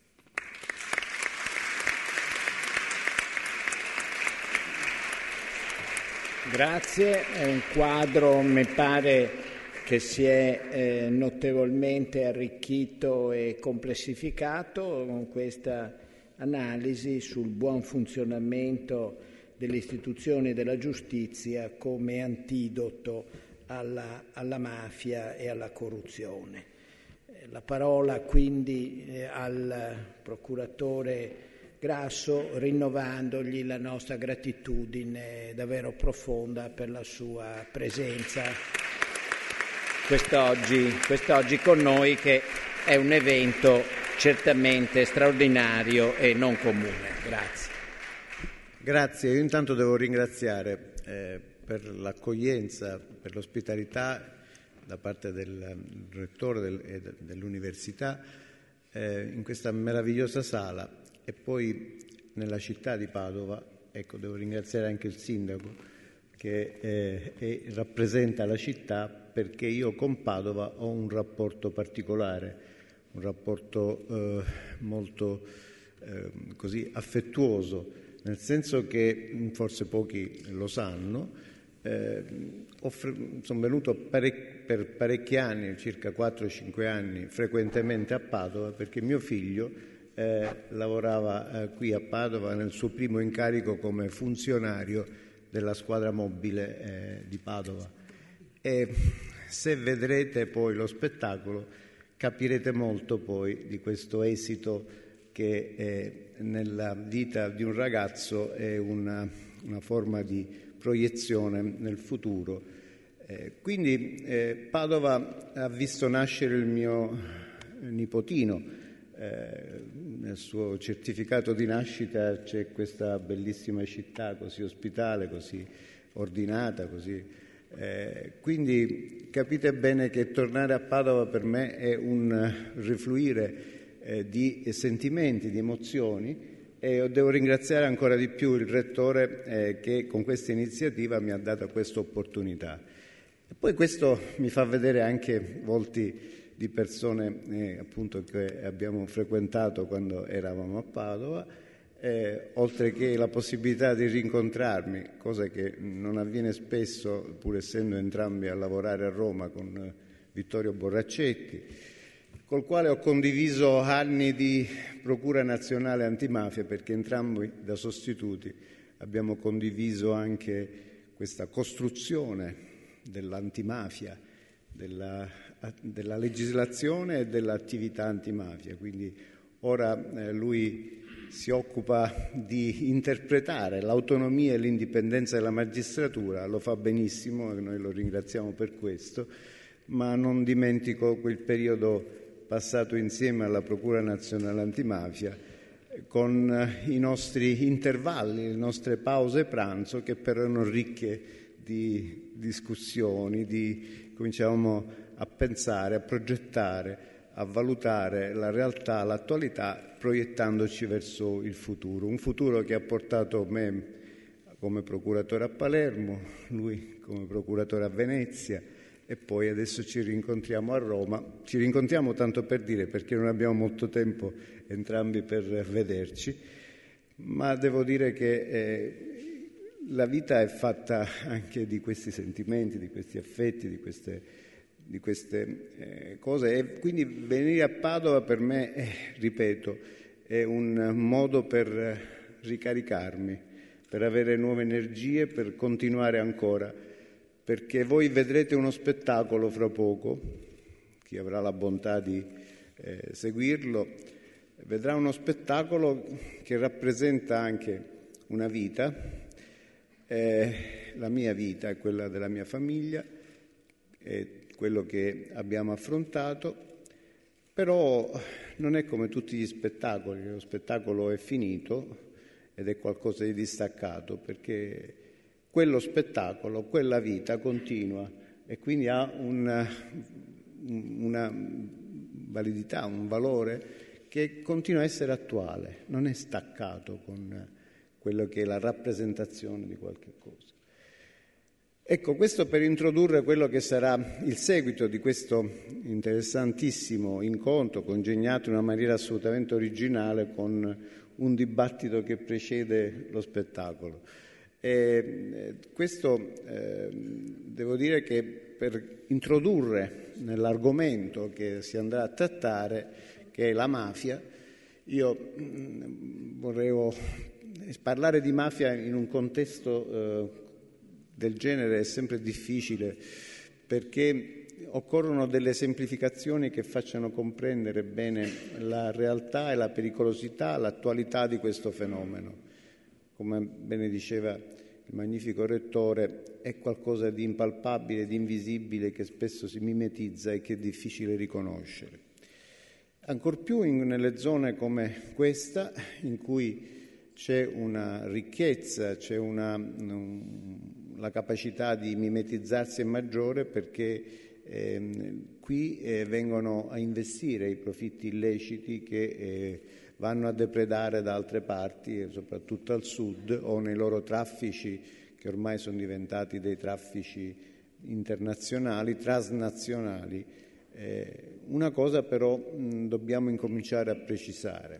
Grazie, è un quadro, mi pare, che si è eh, notevolmente arricchito e complessificato con questa analisi sul buon funzionamento delle istituzioni della giustizia come antidoto alla, alla mafia e alla corruzione. La parola quindi eh, al procuratore Grasso, rinnovandogli la nostra gratitudine davvero profonda per la sua presenza quest'oggi, quest'oggi con noi, che è un evento certamente straordinario e non comune. Grazie. Grazie, io intanto devo ringraziare eh, per l'accoglienza, per l'ospitalità da parte del rettore del, e dell'università eh, in questa meravigliosa sala. E poi nella città di Padova, ecco, devo ringraziare anche il sindaco che eh, è, rappresenta la città, perché io con Padova ho un rapporto particolare, un rapporto eh, molto eh, così affettuoso, nel senso che forse pochi lo sanno, eh, sono venuto parec- per parecchi anni, circa quattro cinque anni, frequentemente a Padova, perché mio figlio Eh, lavorava eh, qui a Padova nel suo primo incarico come funzionario della squadra mobile eh, di Padova. E se vedrete poi lo spettacolo capirete molto poi di questo esito che eh, nella vita di un ragazzo è una, una forma di proiezione nel futuro. Eh, quindi eh, Padova ha visto nascere il mio nipotino. Eh, nel suo certificato di nascita c'è questa bellissima città così ospitale, così ordinata, così. Eh, quindi capite bene che tornare a Padova per me è un rifluire eh, di sentimenti, di emozioni, e devo ringraziare ancora di più il rettore eh, che con questa iniziativa mi ha dato questa opportunità. E poi questo mi fa vedere anche volti di persone eh, appunto che abbiamo frequentato quando eravamo a Padova, eh, oltre che la possibilità di rincontrarmi, cosa che non avviene spesso, pur essendo entrambi a lavorare a Roma con eh, Vittorio Borraccetti, col quale ho condiviso anni di Procura Nazionale Antimafia, perché entrambi da sostituti abbiamo condiviso anche questa costruzione dell'antimafia, della, della legislazione e dell'attività antimafia. Quindi ora eh, lui si occupa di interpretare l'autonomia e l'indipendenza della magistratura, lo fa benissimo e noi lo ringraziamo per questo, ma non dimentico quel periodo passato insieme alla Procura Nazionale Antimafia con i nostri intervalli, le nostre pause pranzo, che però erano ricche di discussioni, di cominciavamo a pensare, a progettare, a valutare la realtà, l'attualità, proiettandoci verso il futuro. Un futuro che ha portato me come procuratore a Palermo, lui come procuratore a Venezia, e poi adesso ci rincontriamo a Roma. Ci rincontriamo tanto per dire, perché non abbiamo molto tempo entrambi per vederci, ma devo dire che eh, la vita è fatta anche di questi sentimenti, di questi affetti, di queste, di queste eh, cose, e quindi venire a Padova per me, eh, ripeto, è un modo per ricaricarmi, per avere nuove energie, per continuare ancora, perché voi vedrete uno spettacolo fra poco, chi avrà la bontà di eh, seguirlo, vedrà uno spettacolo che rappresenta anche una vita, eh, la mia vita e quella della mia famiglia, è quello che abbiamo affrontato, però non è come tutti gli spettacoli, lo spettacolo è finito ed è qualcosa di distaccato, perché quello spettacolo, quella vita continua e quindi ha un, una validità, un valore che continua a essere attuale, non è staccato con quello che è la rappresentazione di qualche cosa. Ecco, questo per introdurre quello che sarà il seguito di questo interessantissimo incontro, congegnato in una maniera assolutamente originale con un dibattito che precede lo spettacolo. E questo eh, devo dire che per introdurre nell'argomento che si andrà a trattare, che è la mafia, io mh, vorrei parlare di mafia in un contesto eh, del genere è sempre difficile, perché occorrono delle semplificazioni che facciano comprendere bene la realtà e la pericolosità, l'attualità di questo fenomeno. Come bene diceva il magnifico rettore, è qualcosa di impalpabile, di invisibile, che spesso si mimetizza e che è difficile riconoscere. Ancor più in, nelle zone come questa, in cui c'è una ricchezza, c'è una, un, la capacità di mimetizzarsi è maggiore, perché eh, qui eh, vengono a investire i profitti illeciti che eh, vanno a depredare da altre parti, soprattutto al sud, o nei loro traffici, che ormai sono diventati dei traffici internazionali, transnazionali. Eh, una cosa però mh, dobbiamo incominciare a precisare.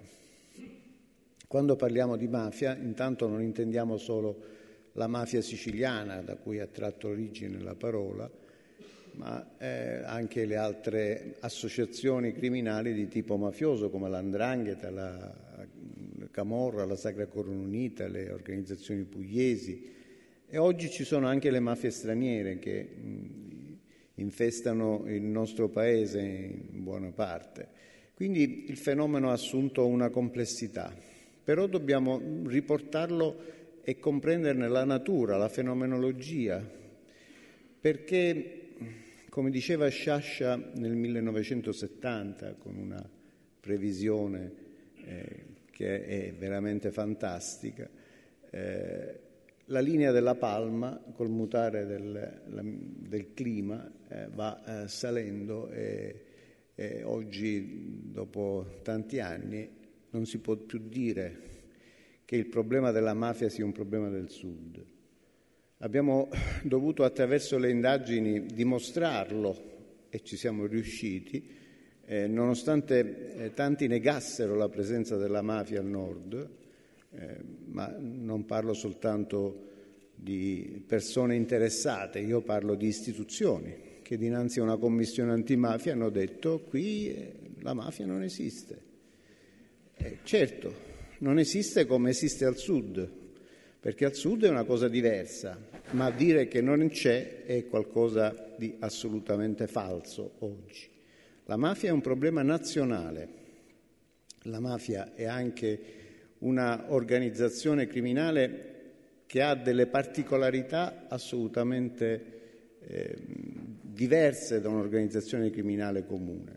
Quando parliamo di mafia, intanto non intendiamo solo la mafia siciliana, da cui ha tratto origine la parola, ma eh, anche le altre associazioni criminali di tipo mafioso, come la 'ndrangheta, la, la Camorra, la Sacra Corona Unita, le organizzazioni pugliesi, e oggi ci sono anche le mafie straniere che mh, infestano il nostro paese in buona parte. Quindi il fenomeno ha assunto una complessità, però dobbiamo riportarlo e comprenderne la natura, la fenomenologia, perché, come diceva Sciascia nel millenovecentosettanta, con una previsione eh, che è veramente fantastica, eh, la linea della palma, col mutare del, la, del clima, eh, va eh, salendo e, e oggi, dopo tanti anni, non si può più dire che il problema della mafia sia un problema del Sud. Abbiamo dovuto, attraverso le indagini, dimostrarlo, e ci siamo riusciti, eh, nonostante eh, tanti negassero la presenza della mafia al Nord, eh, ma non parlo soltanto di persone interessate, io parlo di istituzioni che dinanzi a una commissione antimafia hanno detto: qui eh, la mafia non esiste. Eh, certo, non esiste come esiste al Sud, perché al Sud è una cosa diversa, ma dire che non c'è è qualcosa di assolutamente falso oggi. La mafia è un problema nazionale, la mafia è anche una organizzazione criminale che ha delle particolarità assolutamente eh, diverse da un'organizzazione criminale comune.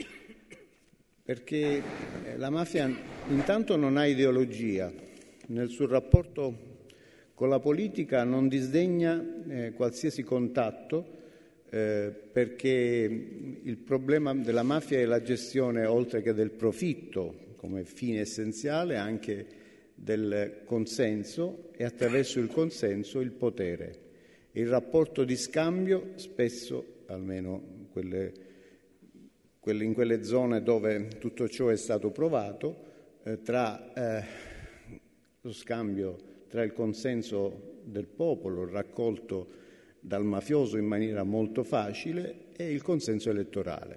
Perché la mafia intanto non ha ideologia, nel suo rapporto con la politica non disdegna eh, qualsiasi contatto, eh, perché il problema della mafia è la gestione, oltre che del profitto come fine essenziale, anche del consenso, e attraverso il consenso il potere. Il rapporto di scambio spesso, almeno quelle in quelle zone dove tutto ciò è stato provato, eh, tra eh, lo scambio, tra il consenso del popolo raccolto dal mafioso in maniera molto facile e il consenso elettorale.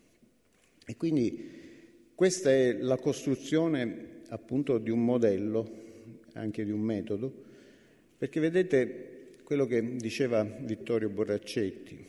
E quindi questa è la costruzione appunto di un modello, anche di un metodo, perché vedete quello che diceva Vittorio Borraccetti,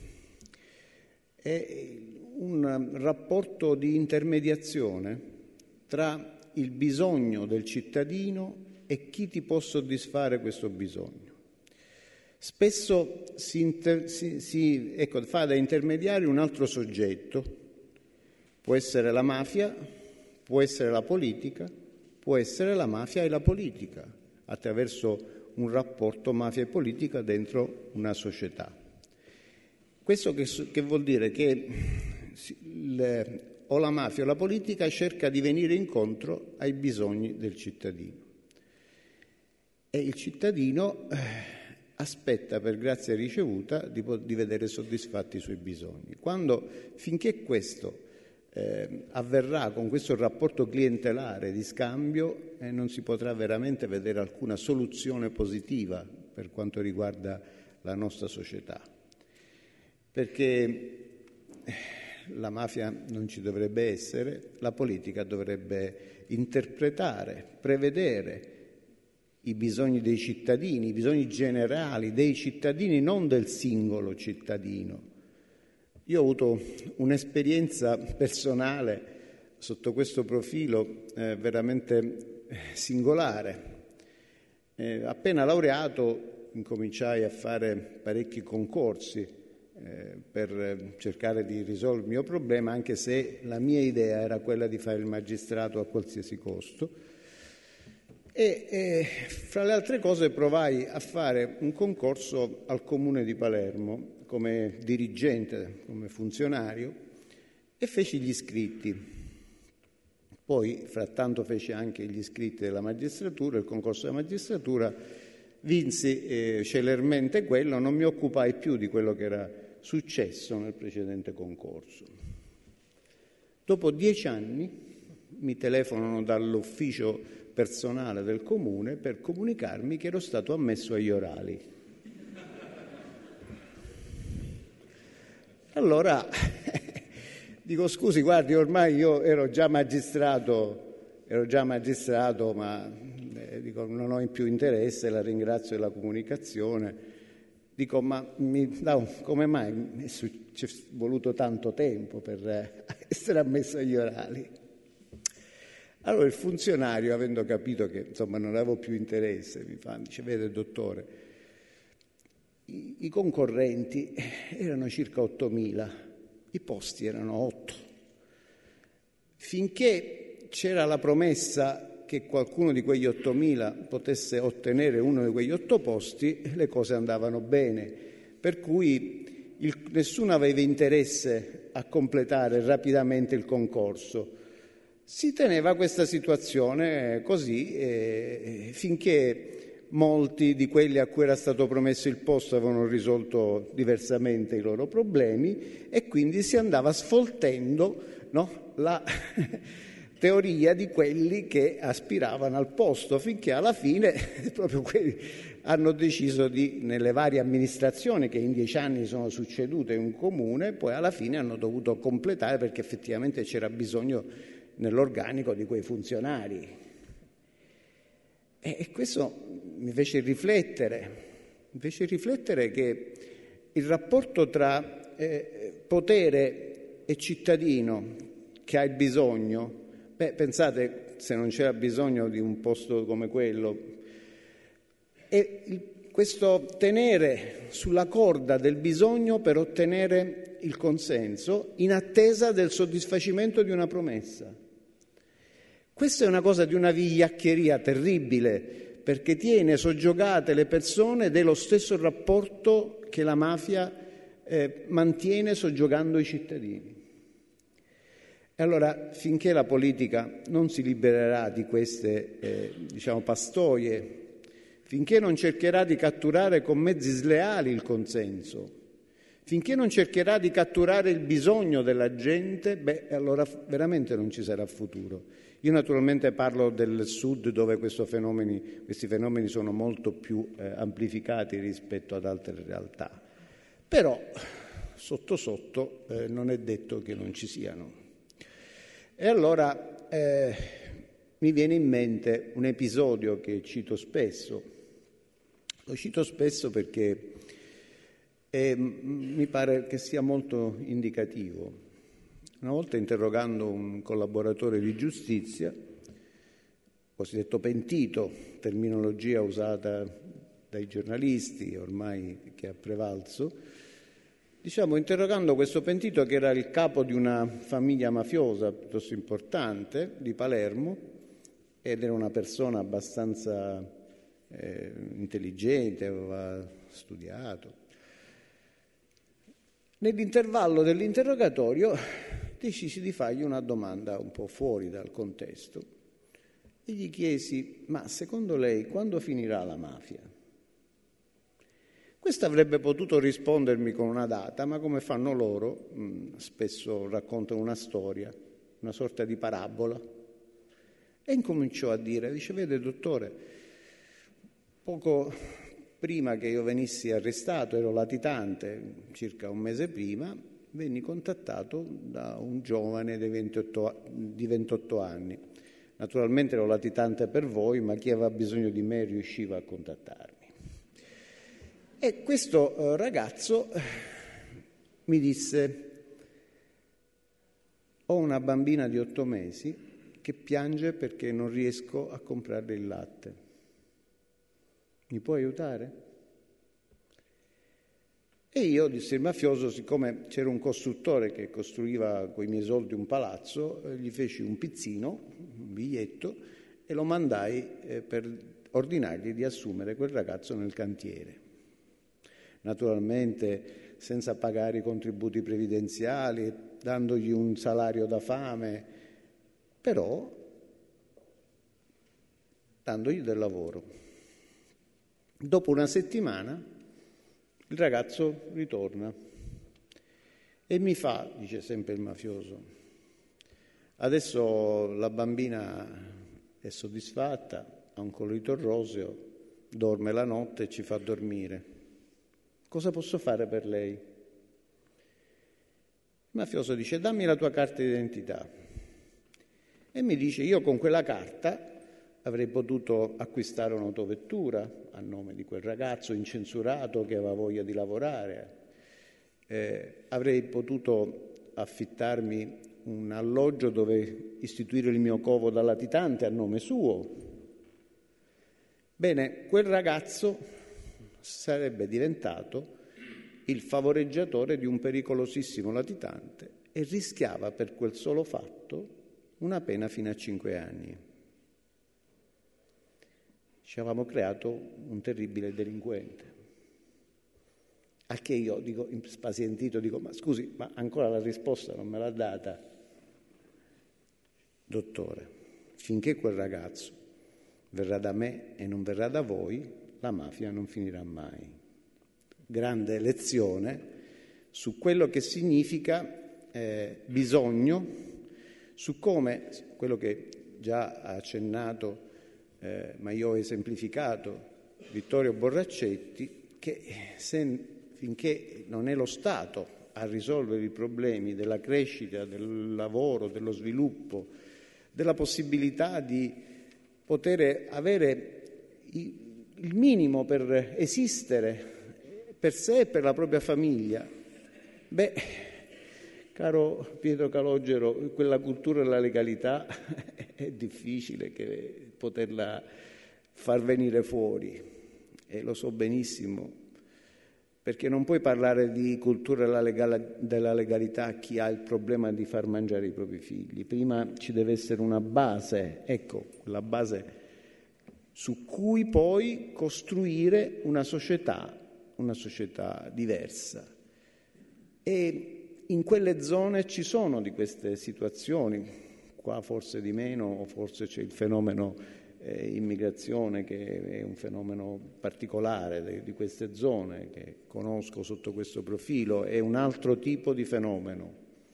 è un rapporto di intermediazione tra il bisogno del cittadino e chi ti può soddisfare questo bisogno. Spesso si, inter, si, si ecco, fa da intermediario un altro soggetto, può essere la mafia, può essere la politica, può essere la mafia e la politica, attraverso un rapporto mafia e politica dentro una società. Questo che, che vuol dire che il, o la mafia o la politica cerca di venire incontro ai bisogni del cittadino. E il cittadino eh, aspetta per grazia ricevuta di, di vedere soddisfatti i suoi bisogni. Quando, finché questo eh, avverrà con questo rapporto clientelare di scambio, eh, non si potrà veramente vedere alcuna soluzione positiva per quanto riguarda la nostra società. Perché la mafia non ci dovrebbe essere, la politica dovrebbe interpretare, prevedere i bisogni dei cittadini, i bisogni generali dei cittadini, non del singolo cittadino. Io ho avuto un'esperienza personale sotto questo profilo eh, veramente singolare. Eh, appena laureato incominciai a fare parecchi concorsi eh, per cercare di risolvere il mio problema, anche se la mia idea era quella di fare il magistrato a qualsiasi costo. E eh, fra le altre cose provai a fare un concorso al Comune di Palermo come dirigente, come funzionario, e feci gli iscritti. Poi, frattanto, feci anche gli iscritti della magistratura, il concorso della magistratura, vinsi eh, celermente quello, non mi occupai più di quello che era successo nel precedente concorso. Dopo dieci anni mi telefonano dall'ufficio personale del comune per comunicarmi che ero stato ammesso agli orali. Allora dico: scusi, guardi, ormai io ero già magistrato, ero già magistrato, ma eh, dico, non ho più interesse, la ringrazio della comunicazione. Dico: ma mi, no, come mai ci è voluto tanto tempo per eh, essere ammesso agli orali? Allora il funzionario, avendo capito che insomma non avevo più interesse, mi fa, dice: vede dottore, i, i concorrenti erano circa ottomila, i posti erano otto. Finché c'era la promessa che qualcuno di quegli ottomila potesse ottenere uno di quegli otto posti, le cose andavano bene, per cui il, nessuno aveva interesse a completare rapidamente il concorso. Si teneva questa situazione così eh, finché molti di quelli a cui era stato promesso il posto avevano risolto diversamente i loro problemi e quindi si andava sfoltendo, no, la teoria di quelli che aspiravano al posto, finché alla fine proprio quelli hanno deciso di, nelle varie amministrazioni che in dieci anni sono succedute in un comune, poi alla fine hanno dovuto completare perché effettivamente c'era bisogno nell'organico di quei funzionari. E questo mi fece riflettere, mi fece riflettere che il rapporto tra eh, potere e cittadino che ha il bisogno, beh, pensate se non c'era bisogno di un posto come quello, e il, questo tenere sulla corda del bisogno per ottenere il consenso in attesa del soddisfacimento di una promessa. Questa è una cosa di una vigliaccheria terribile, perché tiene soggiogate le persone ed è lo stesso rapporto che la mafia eh, mantiene soggiogando i cittadini. E allora, finché la politica non si libererà di queste eh, diciamo, pastoie, finché non cercherà di catturare con mezzi sleali il consenso, finché non cercherà di catturare il bisogno della gente, beh, allora veramente non ci sarà futuro. Io naturalmente parlo del Sud, dove questo fenomeni, questi fenomeni sono molto più eh, amplificati rispetto ad altre realtà. Però, sotto sotto, eh, non è detto che non ci siano. E allora eh, mi viene in mente un episodio che cito spesso. Lo cito spesso perché eh, mi pare che sia molto indicativo. Una volta interrogando un collaboratore di giustizia, cosiddetto pentito, terminologia usata dai giornalisti ormai che ha prevalso, diciamo interrogando questo pentito che era il capo di una famiglia mafiosa piuttosto importante di Palermo ed era una persona abbastanza eh, intelligente, aveva studiato. Nell'intervallo dell'interrogatorio decisi di fargli una domanda un po' fuori dal contesto e gli chiesi: ma secondo lei quando finirà la mafia? Questo avrebbe potuto rispondermi con una data, ma come fanno loro, mh, spesso raccontano una storia, una sorta di parabola. E incominciò a dire, dice: vede dottore, poco prima che io venissi arrestato, ero latitante, circa un mese prima, venni contattato da un giovane di ventotto, di ventotto anni. Naturalmente ero latitante per voi, ma chi aveva bisogno di me riusciva a contattarmi. E questo ragazzo mi disse: ho una bambina di otto mesi che piange perché non riesco a comprarle il latte. Mi può aiutare? E io, disse il mafioso, siccome c'era un costruttore che costruiva con i miei soldi un palazzo, gli feci un pizzino, un biglietto, e lo mandai eh, per ordinargli di assumere quel ragazzo nel cantiere. Naturalmente senza pagare i contributi previdenziali, dandogli un salario da fame, però dandogli del lavoro. Dopo una settimana il ragazzo ritorna e mi fa, dice sempre il mafioso: adesso la bambina è soddisfatta, ha un colorito roseo, dorme la notte e ci fa dormire. Cosa posso fare per lei? Il mafioso dice: dammi la tua carta d'identità. E mi dice: io con quella carta avrei potuto acquistare un'autovettura a nome di quel ragazzo incensurato che aveva voglia di lavorare, eh, avrei potuto affittarmi un alloggio dove istituire il mio covo da latitante a nome suo. Bene, quel ragazzo sarebbe diventato il favoreggiatore di un pericolosissimo latitante e rischiava per quel solo fatto una pena fino a cinque anni. Ci avevamo creato un terribile delinquente. Al che io dico, spazientito, dico: ma scusi, ma ancora la risposta non me l'ha data? Dottore, finché quel ragazzo verrà da me e non verrà da voi, la mafia non finirà mai. Grande lezione su quello che significa eh, bisogno, su come, quello che già ha accennato, eh, ma io ho esemplificato, Vittorio Borraccetti, che se, finché non è lo Stato a risolvere i problemi della crescita, del lavoro, dello sviluppo, della possibilità di poter avere i, il minimo per esistere per sé e per la propria famiglia, beh, caro Pietro Calogero, quella cultura della legalità è difficile che poterla far venire fuori, e lo so benissimo, perché non puoi parlare di cultura della, legale, della legalità a chi ha il problema di far mangiare i propri figli. Prima ci deve essere una base, ecco, quella base su cui poi costruire una società, una società diversa. E in quelle zone ci sono di queste situazioni, qua forse di meno, o forse c'è il fenomeno eh, immigrazione, che è un fenomeno particolare de, di queste zone, che conosco sotto questo profilo, è un altro tipo di fenomeno.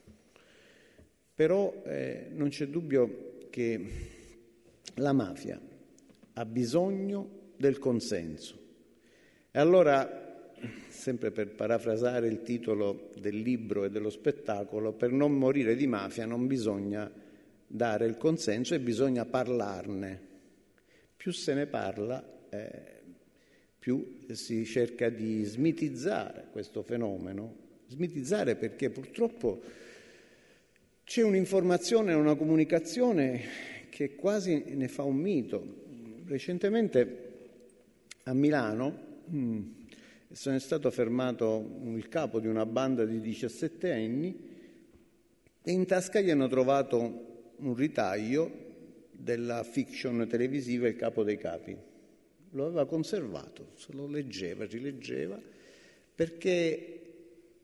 Però eh, non c'è dubbio che la mafia ha bisogno del consenso. E allora, sempre per parafrasare il titolo del libro e dello spettacolo, per non morire di mafia non bisogna dare il consenso e bisogna parlarne. Più se ne parla, eh, più si cerca di smitizzare questo fenomeno. Smitizzare perché purtroppo c'è un'informazione e una comunicazione che quasi ne fa un mito. Recentemente a Milano mh, sono stato fermato il capo di una banda di diciassette anni e in tasca gli hanno trovato un ritaglio della fiction televisiva Il capo dei capi. Lo aveva conservato, se lo leggeva, rileggeva, perché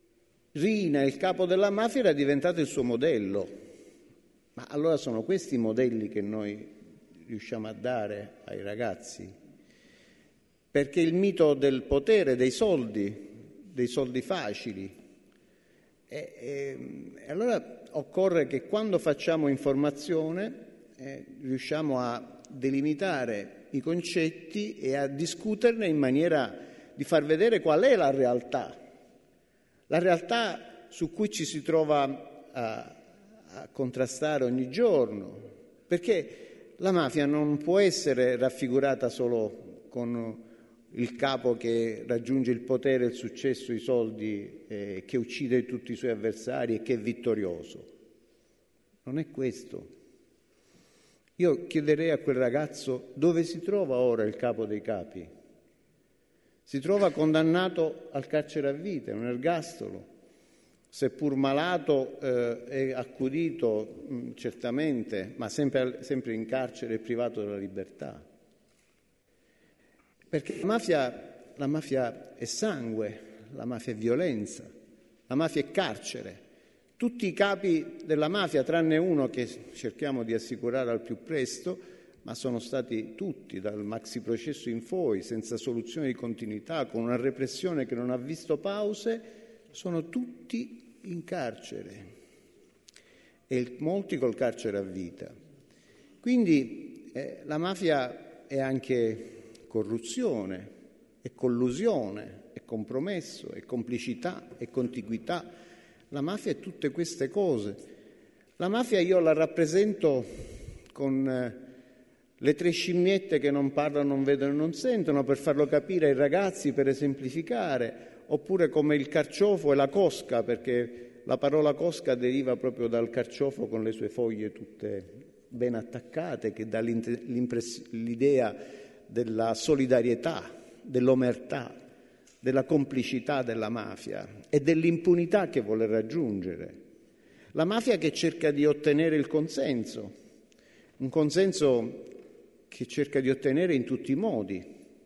Riina, il capo della mafia, era diventato il suo modello. Ma allora sono questi i modelli che noi riusciamo a dare ai ragazzi? Perché il mito del potere, dei soldi, dei soldi facili, e, e, e allora occorre che quando facciamo informazione eh, riusciamo a delimitare i concetti e a discuterne in maniera di far vedere qual è la realtà, la realtà su cui ci si trova a, a contrastare ogni giorno, perché la mafia non può essere raffigurata solo con il capo che raggiunge il potere, il successo, i soldi, eh, che uccide tutti i suoi avversari e che è vittorioso. Non è questo. Io chiederei a quel ragazzo dove si trova ora il capo dei capi. Si trova condannato al carcere a vita, un ergastolo, seppur malato eh, e accudito mh, certamente, ma sempre, sempre in carcere e privato della libertà. Perché la mafia, la mafia è sangue, la mafia è violenza, la mafia è carcere. Tutti i capi della mafia, tranne uno che cerchiamo di assicurare al più presto, ma sono stati tutti, dal maxi processo in poi, senza soluzione di continuità, con una repressione che non ha visto pause, sono tutti in carcere e molti col carcere a vita. Quindi eh, la mafia è anche corruzione, è collusione, è compromesso, è complicità, è contiguità. La mafia è tutte queste cose. La mafia io la rappresento con eh, le tre scimmiette che non parlano, non vedono e non sentono, per farlo capire ai ragazzi, per esemplificare, oppure come il carciofo e la cosca, perché la parola cosca deriva proprio dal carciofo con le sue foglie tutte ben attaccate, che dà l'idea della solidarietà, dell'omertà, della complicità della mafia e dell'impunità che vuole raggiungere. La mafia che cerca di ottenere il consenso, un consenso che cerca di ottenere in tutti i modi.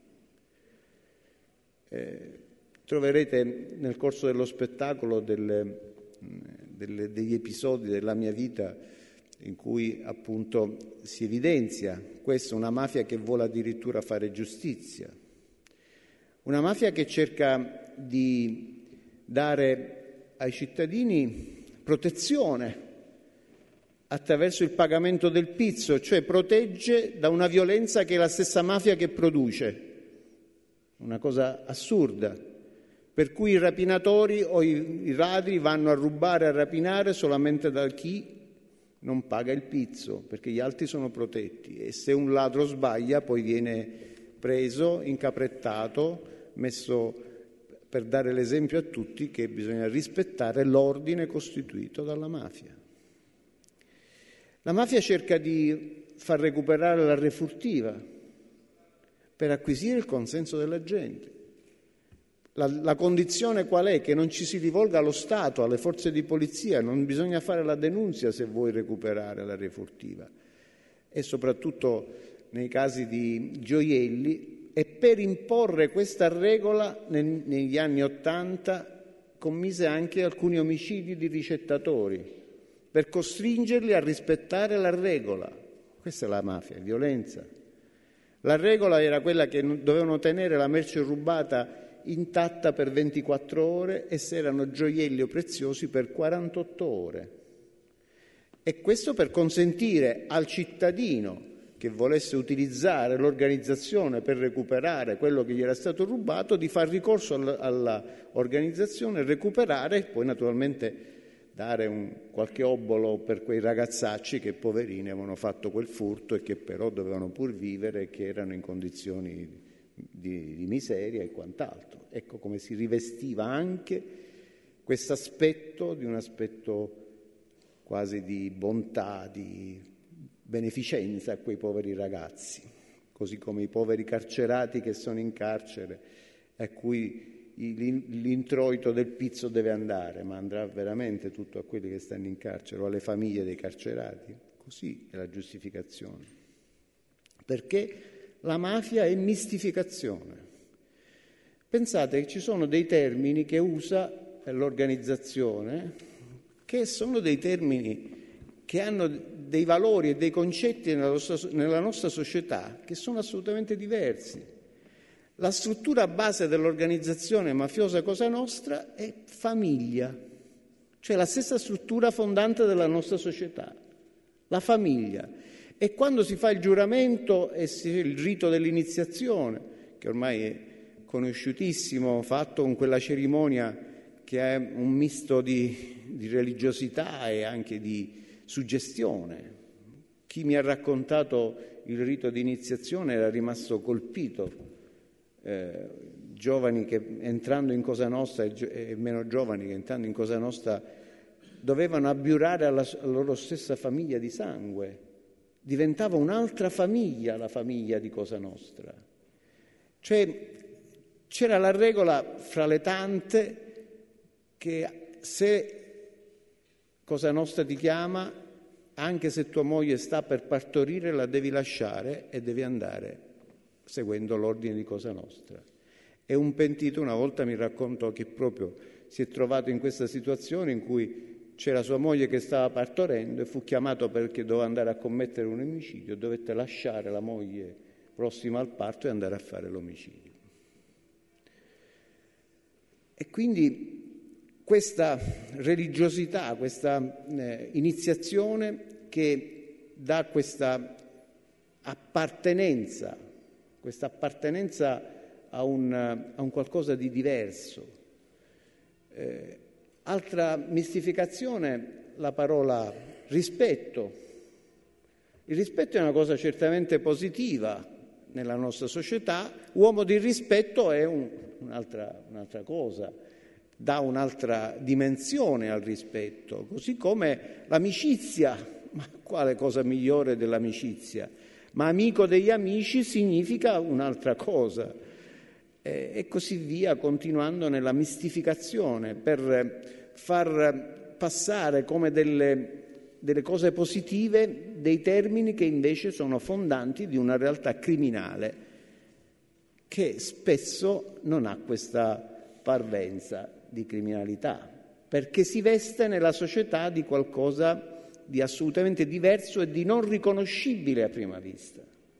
Eh, troverete nel corso dello spettacolo delle, delle, degli episodi della mia vita in cui appunto si evidenzia questa, una mafia che vuole addirittura fare giustizia, una mafia che cerca di dare ai cittadini protezione attraverso il pagamento del pizzo, cioè protegge da una violenza che è la stessa mafia che produce, una cosa assurda, per cui i rapinatori o i, i ladri vanno a rubare, a rapinare solamente da chi non paga il pizzo, perché gli altri sono protetti, e se un ladro sbaglia poi viene preso, incaprettato, messo, per dare l'esempio a tutti che bisogna rispettare l'ordine costituito dalla mafia. La mafia cerca di far recuperare la refurtiva per acquisire il consenso della gente. La, la condizione qual è? Che non ci si rivolga allo Stato, alle forze di polizia, non bisogna fare la denunzia se vuoi recuperare la refurtiva. E soprattutto nei casi di gioielli, e per imporre questa regola nel, negli anni Ottanta commise anche alcuni omicidi di ricettatori, per costringerli a rispettare la regola. Questa è la mafia, è violenza. La regola era quella che dovevano tenere la merce rubata intatta per ventiquattro ore e se erano gioielli o preziosi per quarantotto ore. E questo per consentire al cittadino che volesse utilizzare l'organizzazione per recuperare quello che gli era stato rubato di far ricorso all'organizzazione, recuperare e poi naturalmente dare un qualche obolo per quei ragazzacci che poverini avevano fatto quel furto e che però dovevano pur vivere e che erano in condizioni Di, di miseria e quant'altro. Ecco come si rivestiva anche questo aspetto di un aspetto quasi di bontà, di beneficenza a quei poveri ragazzi, così come i poveri carcerati che sono in carcere, a cui l'introito del pizzo deve andare, ma andrà veramente tutto a quelli che stanno in carcere o alle famiglie dei carcerati. Così è la giustificazione. Perché la mafia è mistificazione. Pensate che ci sono dei termini che usa l'organizzazione, che sono dei termini che hanno dei valori e dei concetti nella nostra, nella nostra società che sono assolutamente diversi. La struttura base dell'organizzazione mafiosa Cosa Nostra è famiglia, cioè la stessa struttura fondante della nostra società, la famiglia. E quando si fa il giuramento e si, il rito dell'iniziazione, che ormai è conosciutissimo, fatto con quella cerimonia che è un misto di, di religiosità e anche di suggestione. Chi mi ha raccontato il rito di iniziazione era rimasto colpito. Eh, giovani che entrando in Cosa Nostra e, e meno giovani che entrando in Cosa Nostra dovevano abbiurare alla, alla loro stessa famiglia di sangue. Diventava un'altra famiglia la famiglia di Cosa Nostra. Cioè c'era la regola fra le tante che se Cosa Nostra ti chiama, anche se tua moglie sta per partorire, la devi lasciare e devi andare seguendo l'ordine di Cosa Nostra. E un pentito una volta mi raccontò che proprio si è trovato in questa situazione in cui c'era sua moglie che stava partorendo e fu chiamato perché doveva andare a commettere un omicidio, dovette lasciare la moglie prossima al parto e andare a fare l'omicidio. E quindi questa religiosità, questa eh, iniziazione che dà questa appartenenza, questa appartenenza a un, a un qualcosa di diverso. Eh, altra mistificazione, la parola rispetto. Il rispetto è una cosa certamente positiva nella nostra società, uomo di rispetto è un, un'altra, un'altra cosa, dà un'altra dimensione al rispetto, così come l'amicizia, ma quale cosa migliore dell'amicizia? Ma amico degli amici significa un'altra cosa, eh, e così via, continuando nella mistificazione per far passare come delle, delle cose positive dei termini che invece sono fondanti di una realtà criminale che spesso non ha questa parvenza di criminalità, perché si veste nella società di qualcosa di assolutamente diverso e di non riconoscibile a prima vista.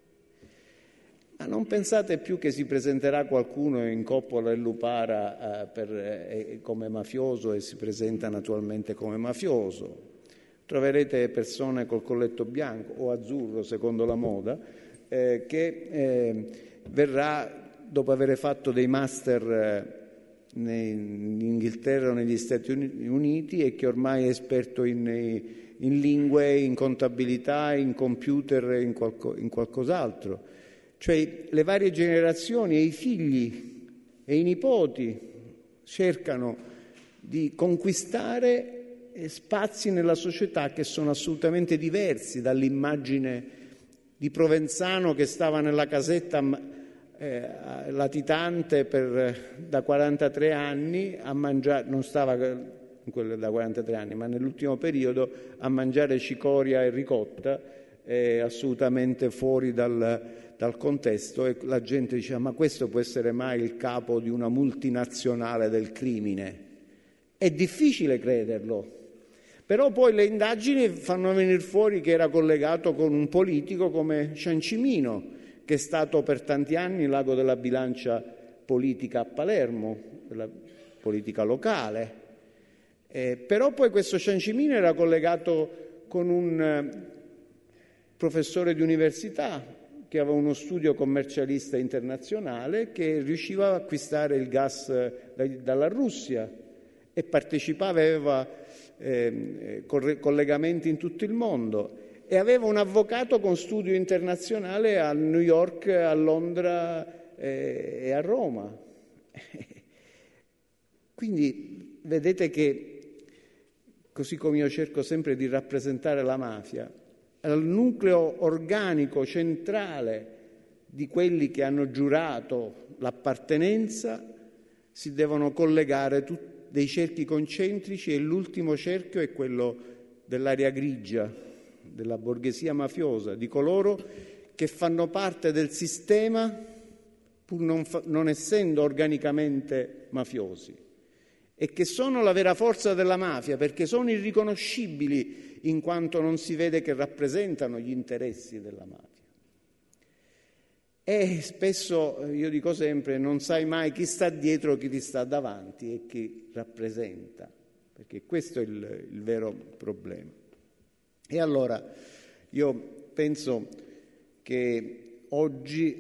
Ma non pensate più che si presenterà qualcuno in Coppola e Lupara eh, per, eh, come mafioso e si presenta naturalmente come mafioso. Troverete persone col colletto bianco o azzurro, secondo la moda, eh, che eh, verrà, dopo aver fatto dei master eh, in Inghilterra o negli Stati Uniti e che ormai è esperto in, in lingue, in contabilità, in computer, in, qualco, in qualcos'altro. Cioè le varie generazioni e i figli e i nipoti cercano di conquistare spazi nella società che sono assolutamente diversi dall'immagine di Provenzano che stava nella casetta eh, latitante per, da quarantatré anni a mangiare, non stava in quello da quarantatré anni, ma nell'ultimo periodo a mangiare cicoria e ricotta, eh, assolutamente fuori dal, dal contesto, e la gente diceva: ma questo può essere mai il capo di una multinazionale del crimine? È difficile crederlo. Però poi le indagini fanno venire fuori che era collegato con un politico come Ciancimino, che è stato per tanti anni l'ago della bilancia politica a Palermo, della politica locale. Eh, però poi questo Ciancimino era collegato con un eh, professore di università che aveva uno studio commercialista internazionale, che riusciva a acquistare il gas eh, dalla Russia e partecipava, aveva Eh, collegamenti in tutto il mondo e aveva un avvocato con studio internazionale a New York, a Londra eh, e a Roma. Quindi vedete che, così come io cerco sempre di rappresentare la mafia, al nucleo organico centrale di quelli che hanno giurato l'appartenenza si devono collegare tutti dei cerchi concentrici, e l'ultimo cerchio è quello dell'area grigia, della borghesia mafiosa, di coloro che fanno parte del sistema pur non, fa, non essendo organicamente mafiosi, e che sono la vera forza della mafia, perché sono irriconoscibili in quanto non si vede che rappresentano gli interessi della mafia. E spesso, io dico sempre, non sai mai chi sta dietro, chi ti sta davanti e chi rappresenta, perché questo è il, il vero problema. E allora io penso che oggi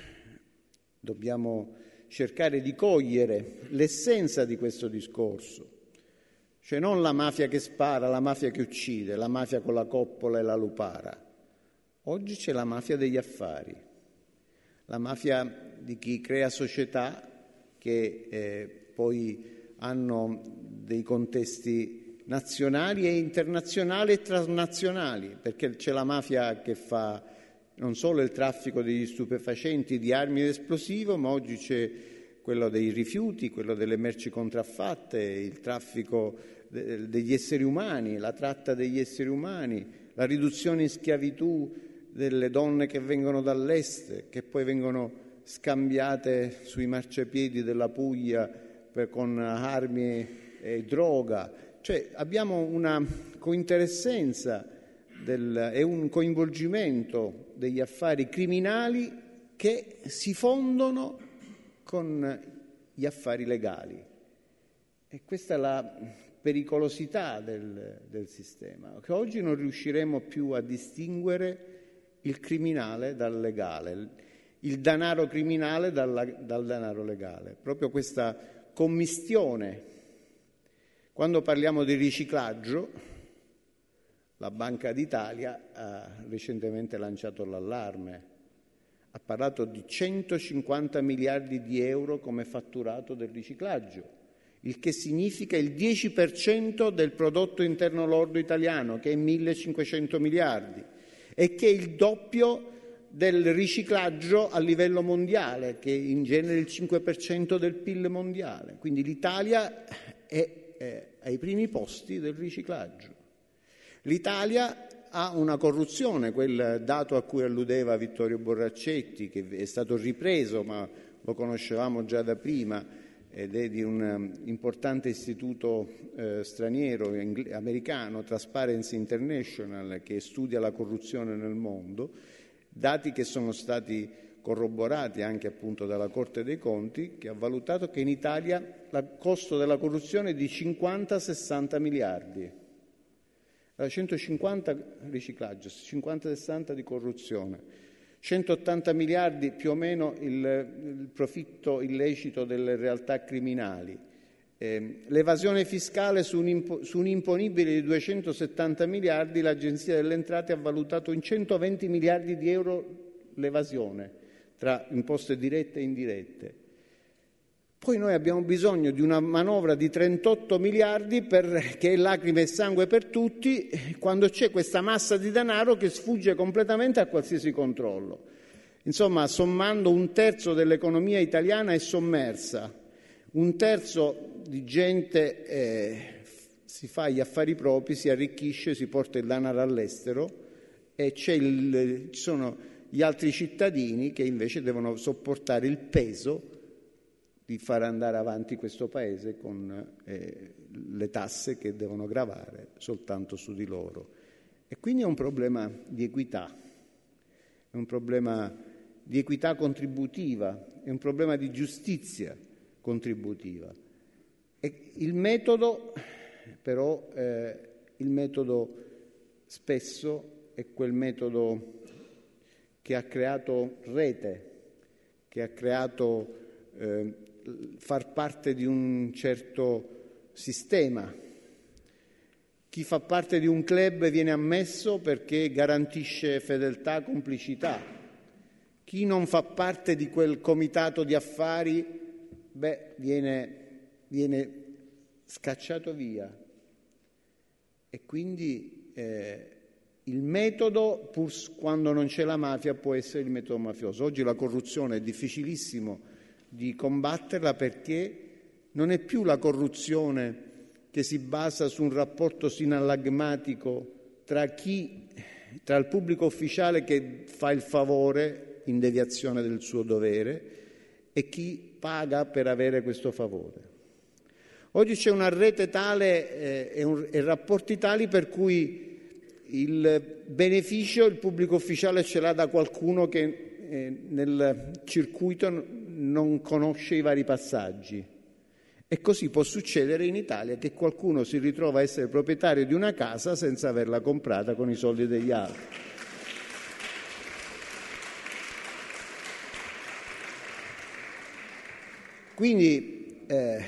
dobbiamo cercare di cogliere l'essenza di questo discorso, cioè non la mafia che spara, la mafia che uccide, la mafia con la coppola e la lupara. Oggi c'è la mafia degli affari, la mafia di chi crea società che eh, poi hanno dei contesti nazionali e internazionali e transnazionali, perché c'è la mafia che fa non solo il traffico degli stupefacenti, di armi ed esplosivo, ma oggi c'è quello dei rifiuti, quello delle merci contraffatte, il traffico de- degli esseri umani, la tratta degli esseri umani, la riduzione in schiavitù delle donne che vengono dall'est, che poi vengono scambiate sui marciapiedi della Puglia per, con armi e droga. Cioè abbiamo una cointeressenza del, e un coinvolgimento degli affari criminali che si fondono con gli affari legali. E questa è la pericolosità del, del sistema, che oggi non riusciremo più a distinguere il criminale dal legale, il denaro criminale dal, dal denaro legale. Proprio questa commistione. Quando parliamo di riciclaggio, la Banca d'Italia ha recentemente lanciato l'allarme, ha parlato di centocinquanta miliardi di euro come fatturato del riciclaggio, il che significa il dieci per cento del prodotto interno lordo italiano, che è millecinquecento miliardi, e che è il doppio del riciclaggio a livello mondiale, che in genere è il cinque per cento del P I L mondiale. Quindi l'Italia è, è ai primi posti del riciclaggio. L'Italia ha una corruzione, quel dato a cui alludeva Vittorio Borraccetti, che è stato ripreso, ma lo conoscevamo già da prima, ed è di un importante istituto eh, straniero, ing- americano, Transparency International, che studia la corruzione nel mondo, dati che sono stati corroborati anche appunto dalla Corte dei Conti, che ha valutato che in Italia il costo della corruzione è di cinquanta sessanta miliardi. Allora, centocinquanta riciclaggio, cinquanta sessanta di corruzione. centottanta miliardi più o meno il, il profitto illecito delle realtà criminali, eh, l'evasione fiscale su un, impo, su un imponibile di duecentosettanta miliardi, l'Agenzia delle Entrate ha valutato in centoventi miliardi di euro l'evasione tra imposte dirette e indirette. Poi noi abbiamo bisogno di una manovra di trentotto miliardi per, che è lacrime e sangue per tutti, quando c'è questa massa di denaro che sfugge completamente a qualsiasi controllo. Insomma, sommando un terzo dell'economia italiana è sommersa, un terzo di gente eh, si fa gli affari propri, si arricchisce, si porta il denaro all'estero e c'è il, ci sono gli altri cittadini che invece devono sopportare il peso di far andare avanti questo Paese con eh, le tasse che devono gravare soltanto su di loro. E quindi è un problema di equità, è un problema di equità contributiva, è un problema di giustizia contributiva. E il metodo, però, eh, il metodo spesso è quel metodo che ha creato rete, che ha creato eh, far parte di un certo sistema. Chi fa parte di un club viene ammesso perché garantisce fedeltà, complicità. Chi non fa parte di quel comitato di affari, beh, viene, viene scacciato via. E quindi eh, il metodo, pur quando non c'è la mafia, può essere il metodo mafioso. Oggi la corruzione è difficilissimo di combatterla perché non è più la corruzione che si basa su un rapporto sinallagmatico tra chi, tra il pubblico ufficiale che fa il favore in deviazione del suo dovere e chi paga per avere questo favore. Oggi c'è una rete tale eh, e, un, e rapporti tali per cui il beneficio il pubblico ufficiale ce l'ha da qualcuno che eh, nel circuito non conosce i vari passaggi. E così può succedere in Italia che qualcuno si ritrova a essere proprietario di una casa senza averla comprata con i soldi degli altri. Quindi eh,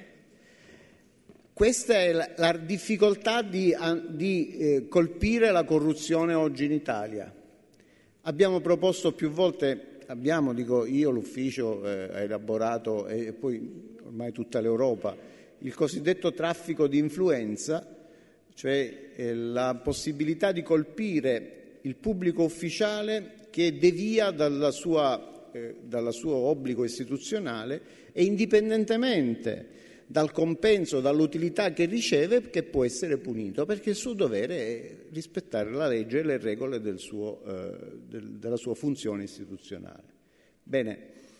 questa è la, la difficoltà di, di eh, colpire la corruzione oggi in Italia. Abbiamo proposto più volte, abbiamo, dico io, l'ufficio eh, ha elaborato e poi ormai tutta l'Europa, il cosiddetto traffico di influenza, cioè eh, la possibilità di colpire il pubblico ufficiale che devia dalla sua, eh, dal suo obbligo istituzionale e indipendentemente dal compenso, dall'utilità che riceve, che può essere punito, perché il suo dovere è rispettare la legge e le regole del suo, eh, del, della sua funzione istituzionale. Bene,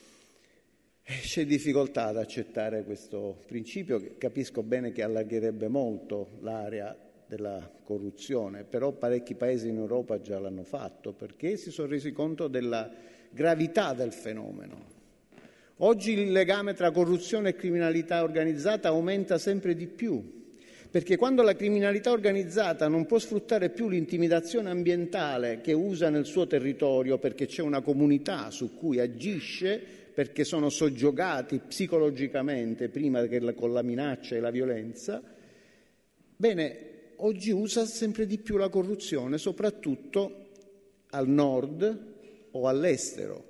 c'è difficoltà ad accettare questo principio, che capisco bene che allargherebbe molto l'area della corruzione, però parecchi paesi in Europa già l'hanno fatto, perché si sono resi conto della gravità del fenomeno. Oggi il legame tra corruzione e criminalità organizzata aumenta sempre di più, perché quando la criminalità organizzata non può sfruttare più l'intimidazione ambientale che usa nel suo territorio perché c'è una comunità su cui agisce, perché sono soggiogati psicologicamente prima che con la minaccia e la violenza, bene, oggi usa sempre di più la corruzione, soprattutto al nord o all'estero.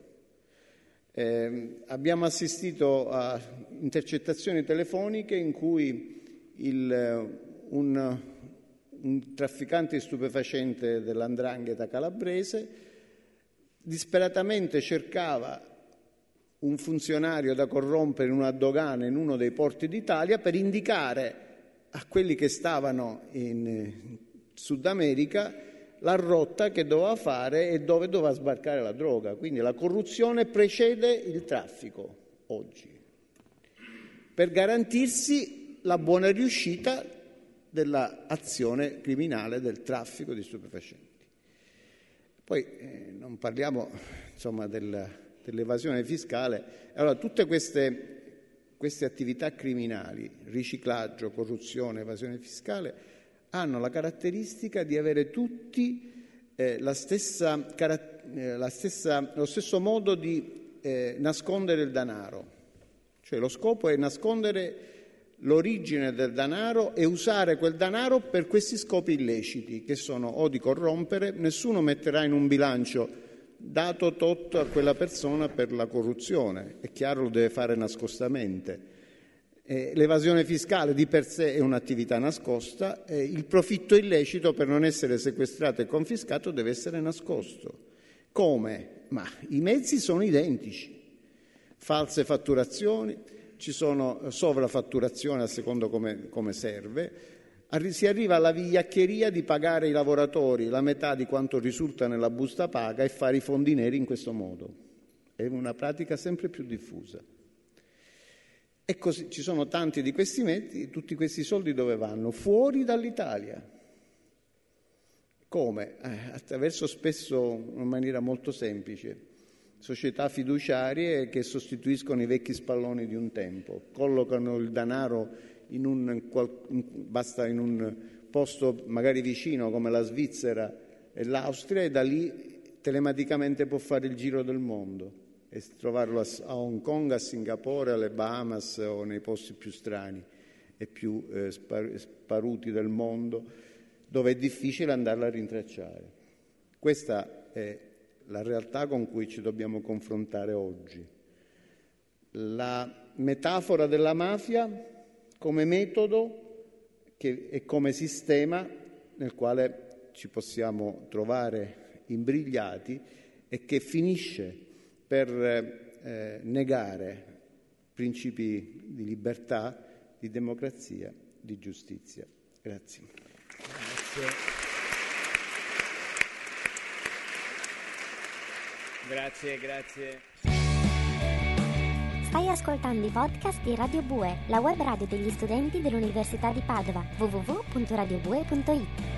Eh, abbiamo assistito a intercettazioni telefoniche in cui il, un, un trafficante stupefacente dell'Andrangheta calabrese disperatamente cercava un funzionario da corrompere in una dogana in uno dei porti d'Italia per indicare a quelli che stavano in Sud America la rotta che doveva fare e dove doveva sbarcare la droga. Quindi la corruzione precede il traffico oggi, per garantirsi la buona riuscita dell'azione criminale del traffico di stupefacenti. Poi eh, non parliamo insomma del, dell'evasione fiscale. Allora, tutte queste, queste attività criminali, riciclaggio, corruzione, evasione fiscale, hanno la caratteristica di avere tutti eh, la stessa, eh, la stessa, lo stesso modo di eh, nascondere il denaro. Cioè lo scopo è nascondere l'origine del denaro e usare quel denaro per questi scopi illeciti, che sono o di corrompere. Nessuno metterà in un bilancio dato tot a quella persona per la corruzione, è chiaro, lo deve fare nascostamente. Eh, l'evasione fiscale di per sé è un'attività nascosta, eh, il profitto illecito, per non essere sequestrato e confiscato, deve essere nascosto. Come? Ma i mezzi sono identici. False fatturazioni, ci sono sovrafatturazioni a secondo come, come serve, Arri- si arriva alla vigliaccheria di pagare i lavoratori la metà di quanto risulta nella busta paga e fare i fondi neri in questo modo. È una pratica sempre più diffusa. E così ci sono tanti di questi mezzi, tutti questi soldi dove vanno? Fuori dall'Italia. Come? Eh, attraverso spesso in maniera molto semplice. Società fiduciarie che sostituiscono i vecchi spalloni di un tempo, collocano il denaro in un, basta in un posto magari vicino come la Svizzera e l'Austria e da lì telematicamente può fare il giro del mondo e trovarlo a Hong Kong, a Singapore, alle Bahamas o nei posti più strani e più eh, sparuti del mondo, dove è difficile andarlo a rintracciare. Questa è la realtà con cui ci dobbiamo confrontare oggi. La metafora della mafia come metodo che, e come sistema nel quale ci possiamo trovare imbrigliati e che finisce per eh, negare principi di libertà, di democrazia, di giustizia. Grazie. Grazie, grazie. Stai ascoltando i podcast di Radio Bue, la web radio degli studenti dell'Università di Padova, w w w punto radio bue punto i t.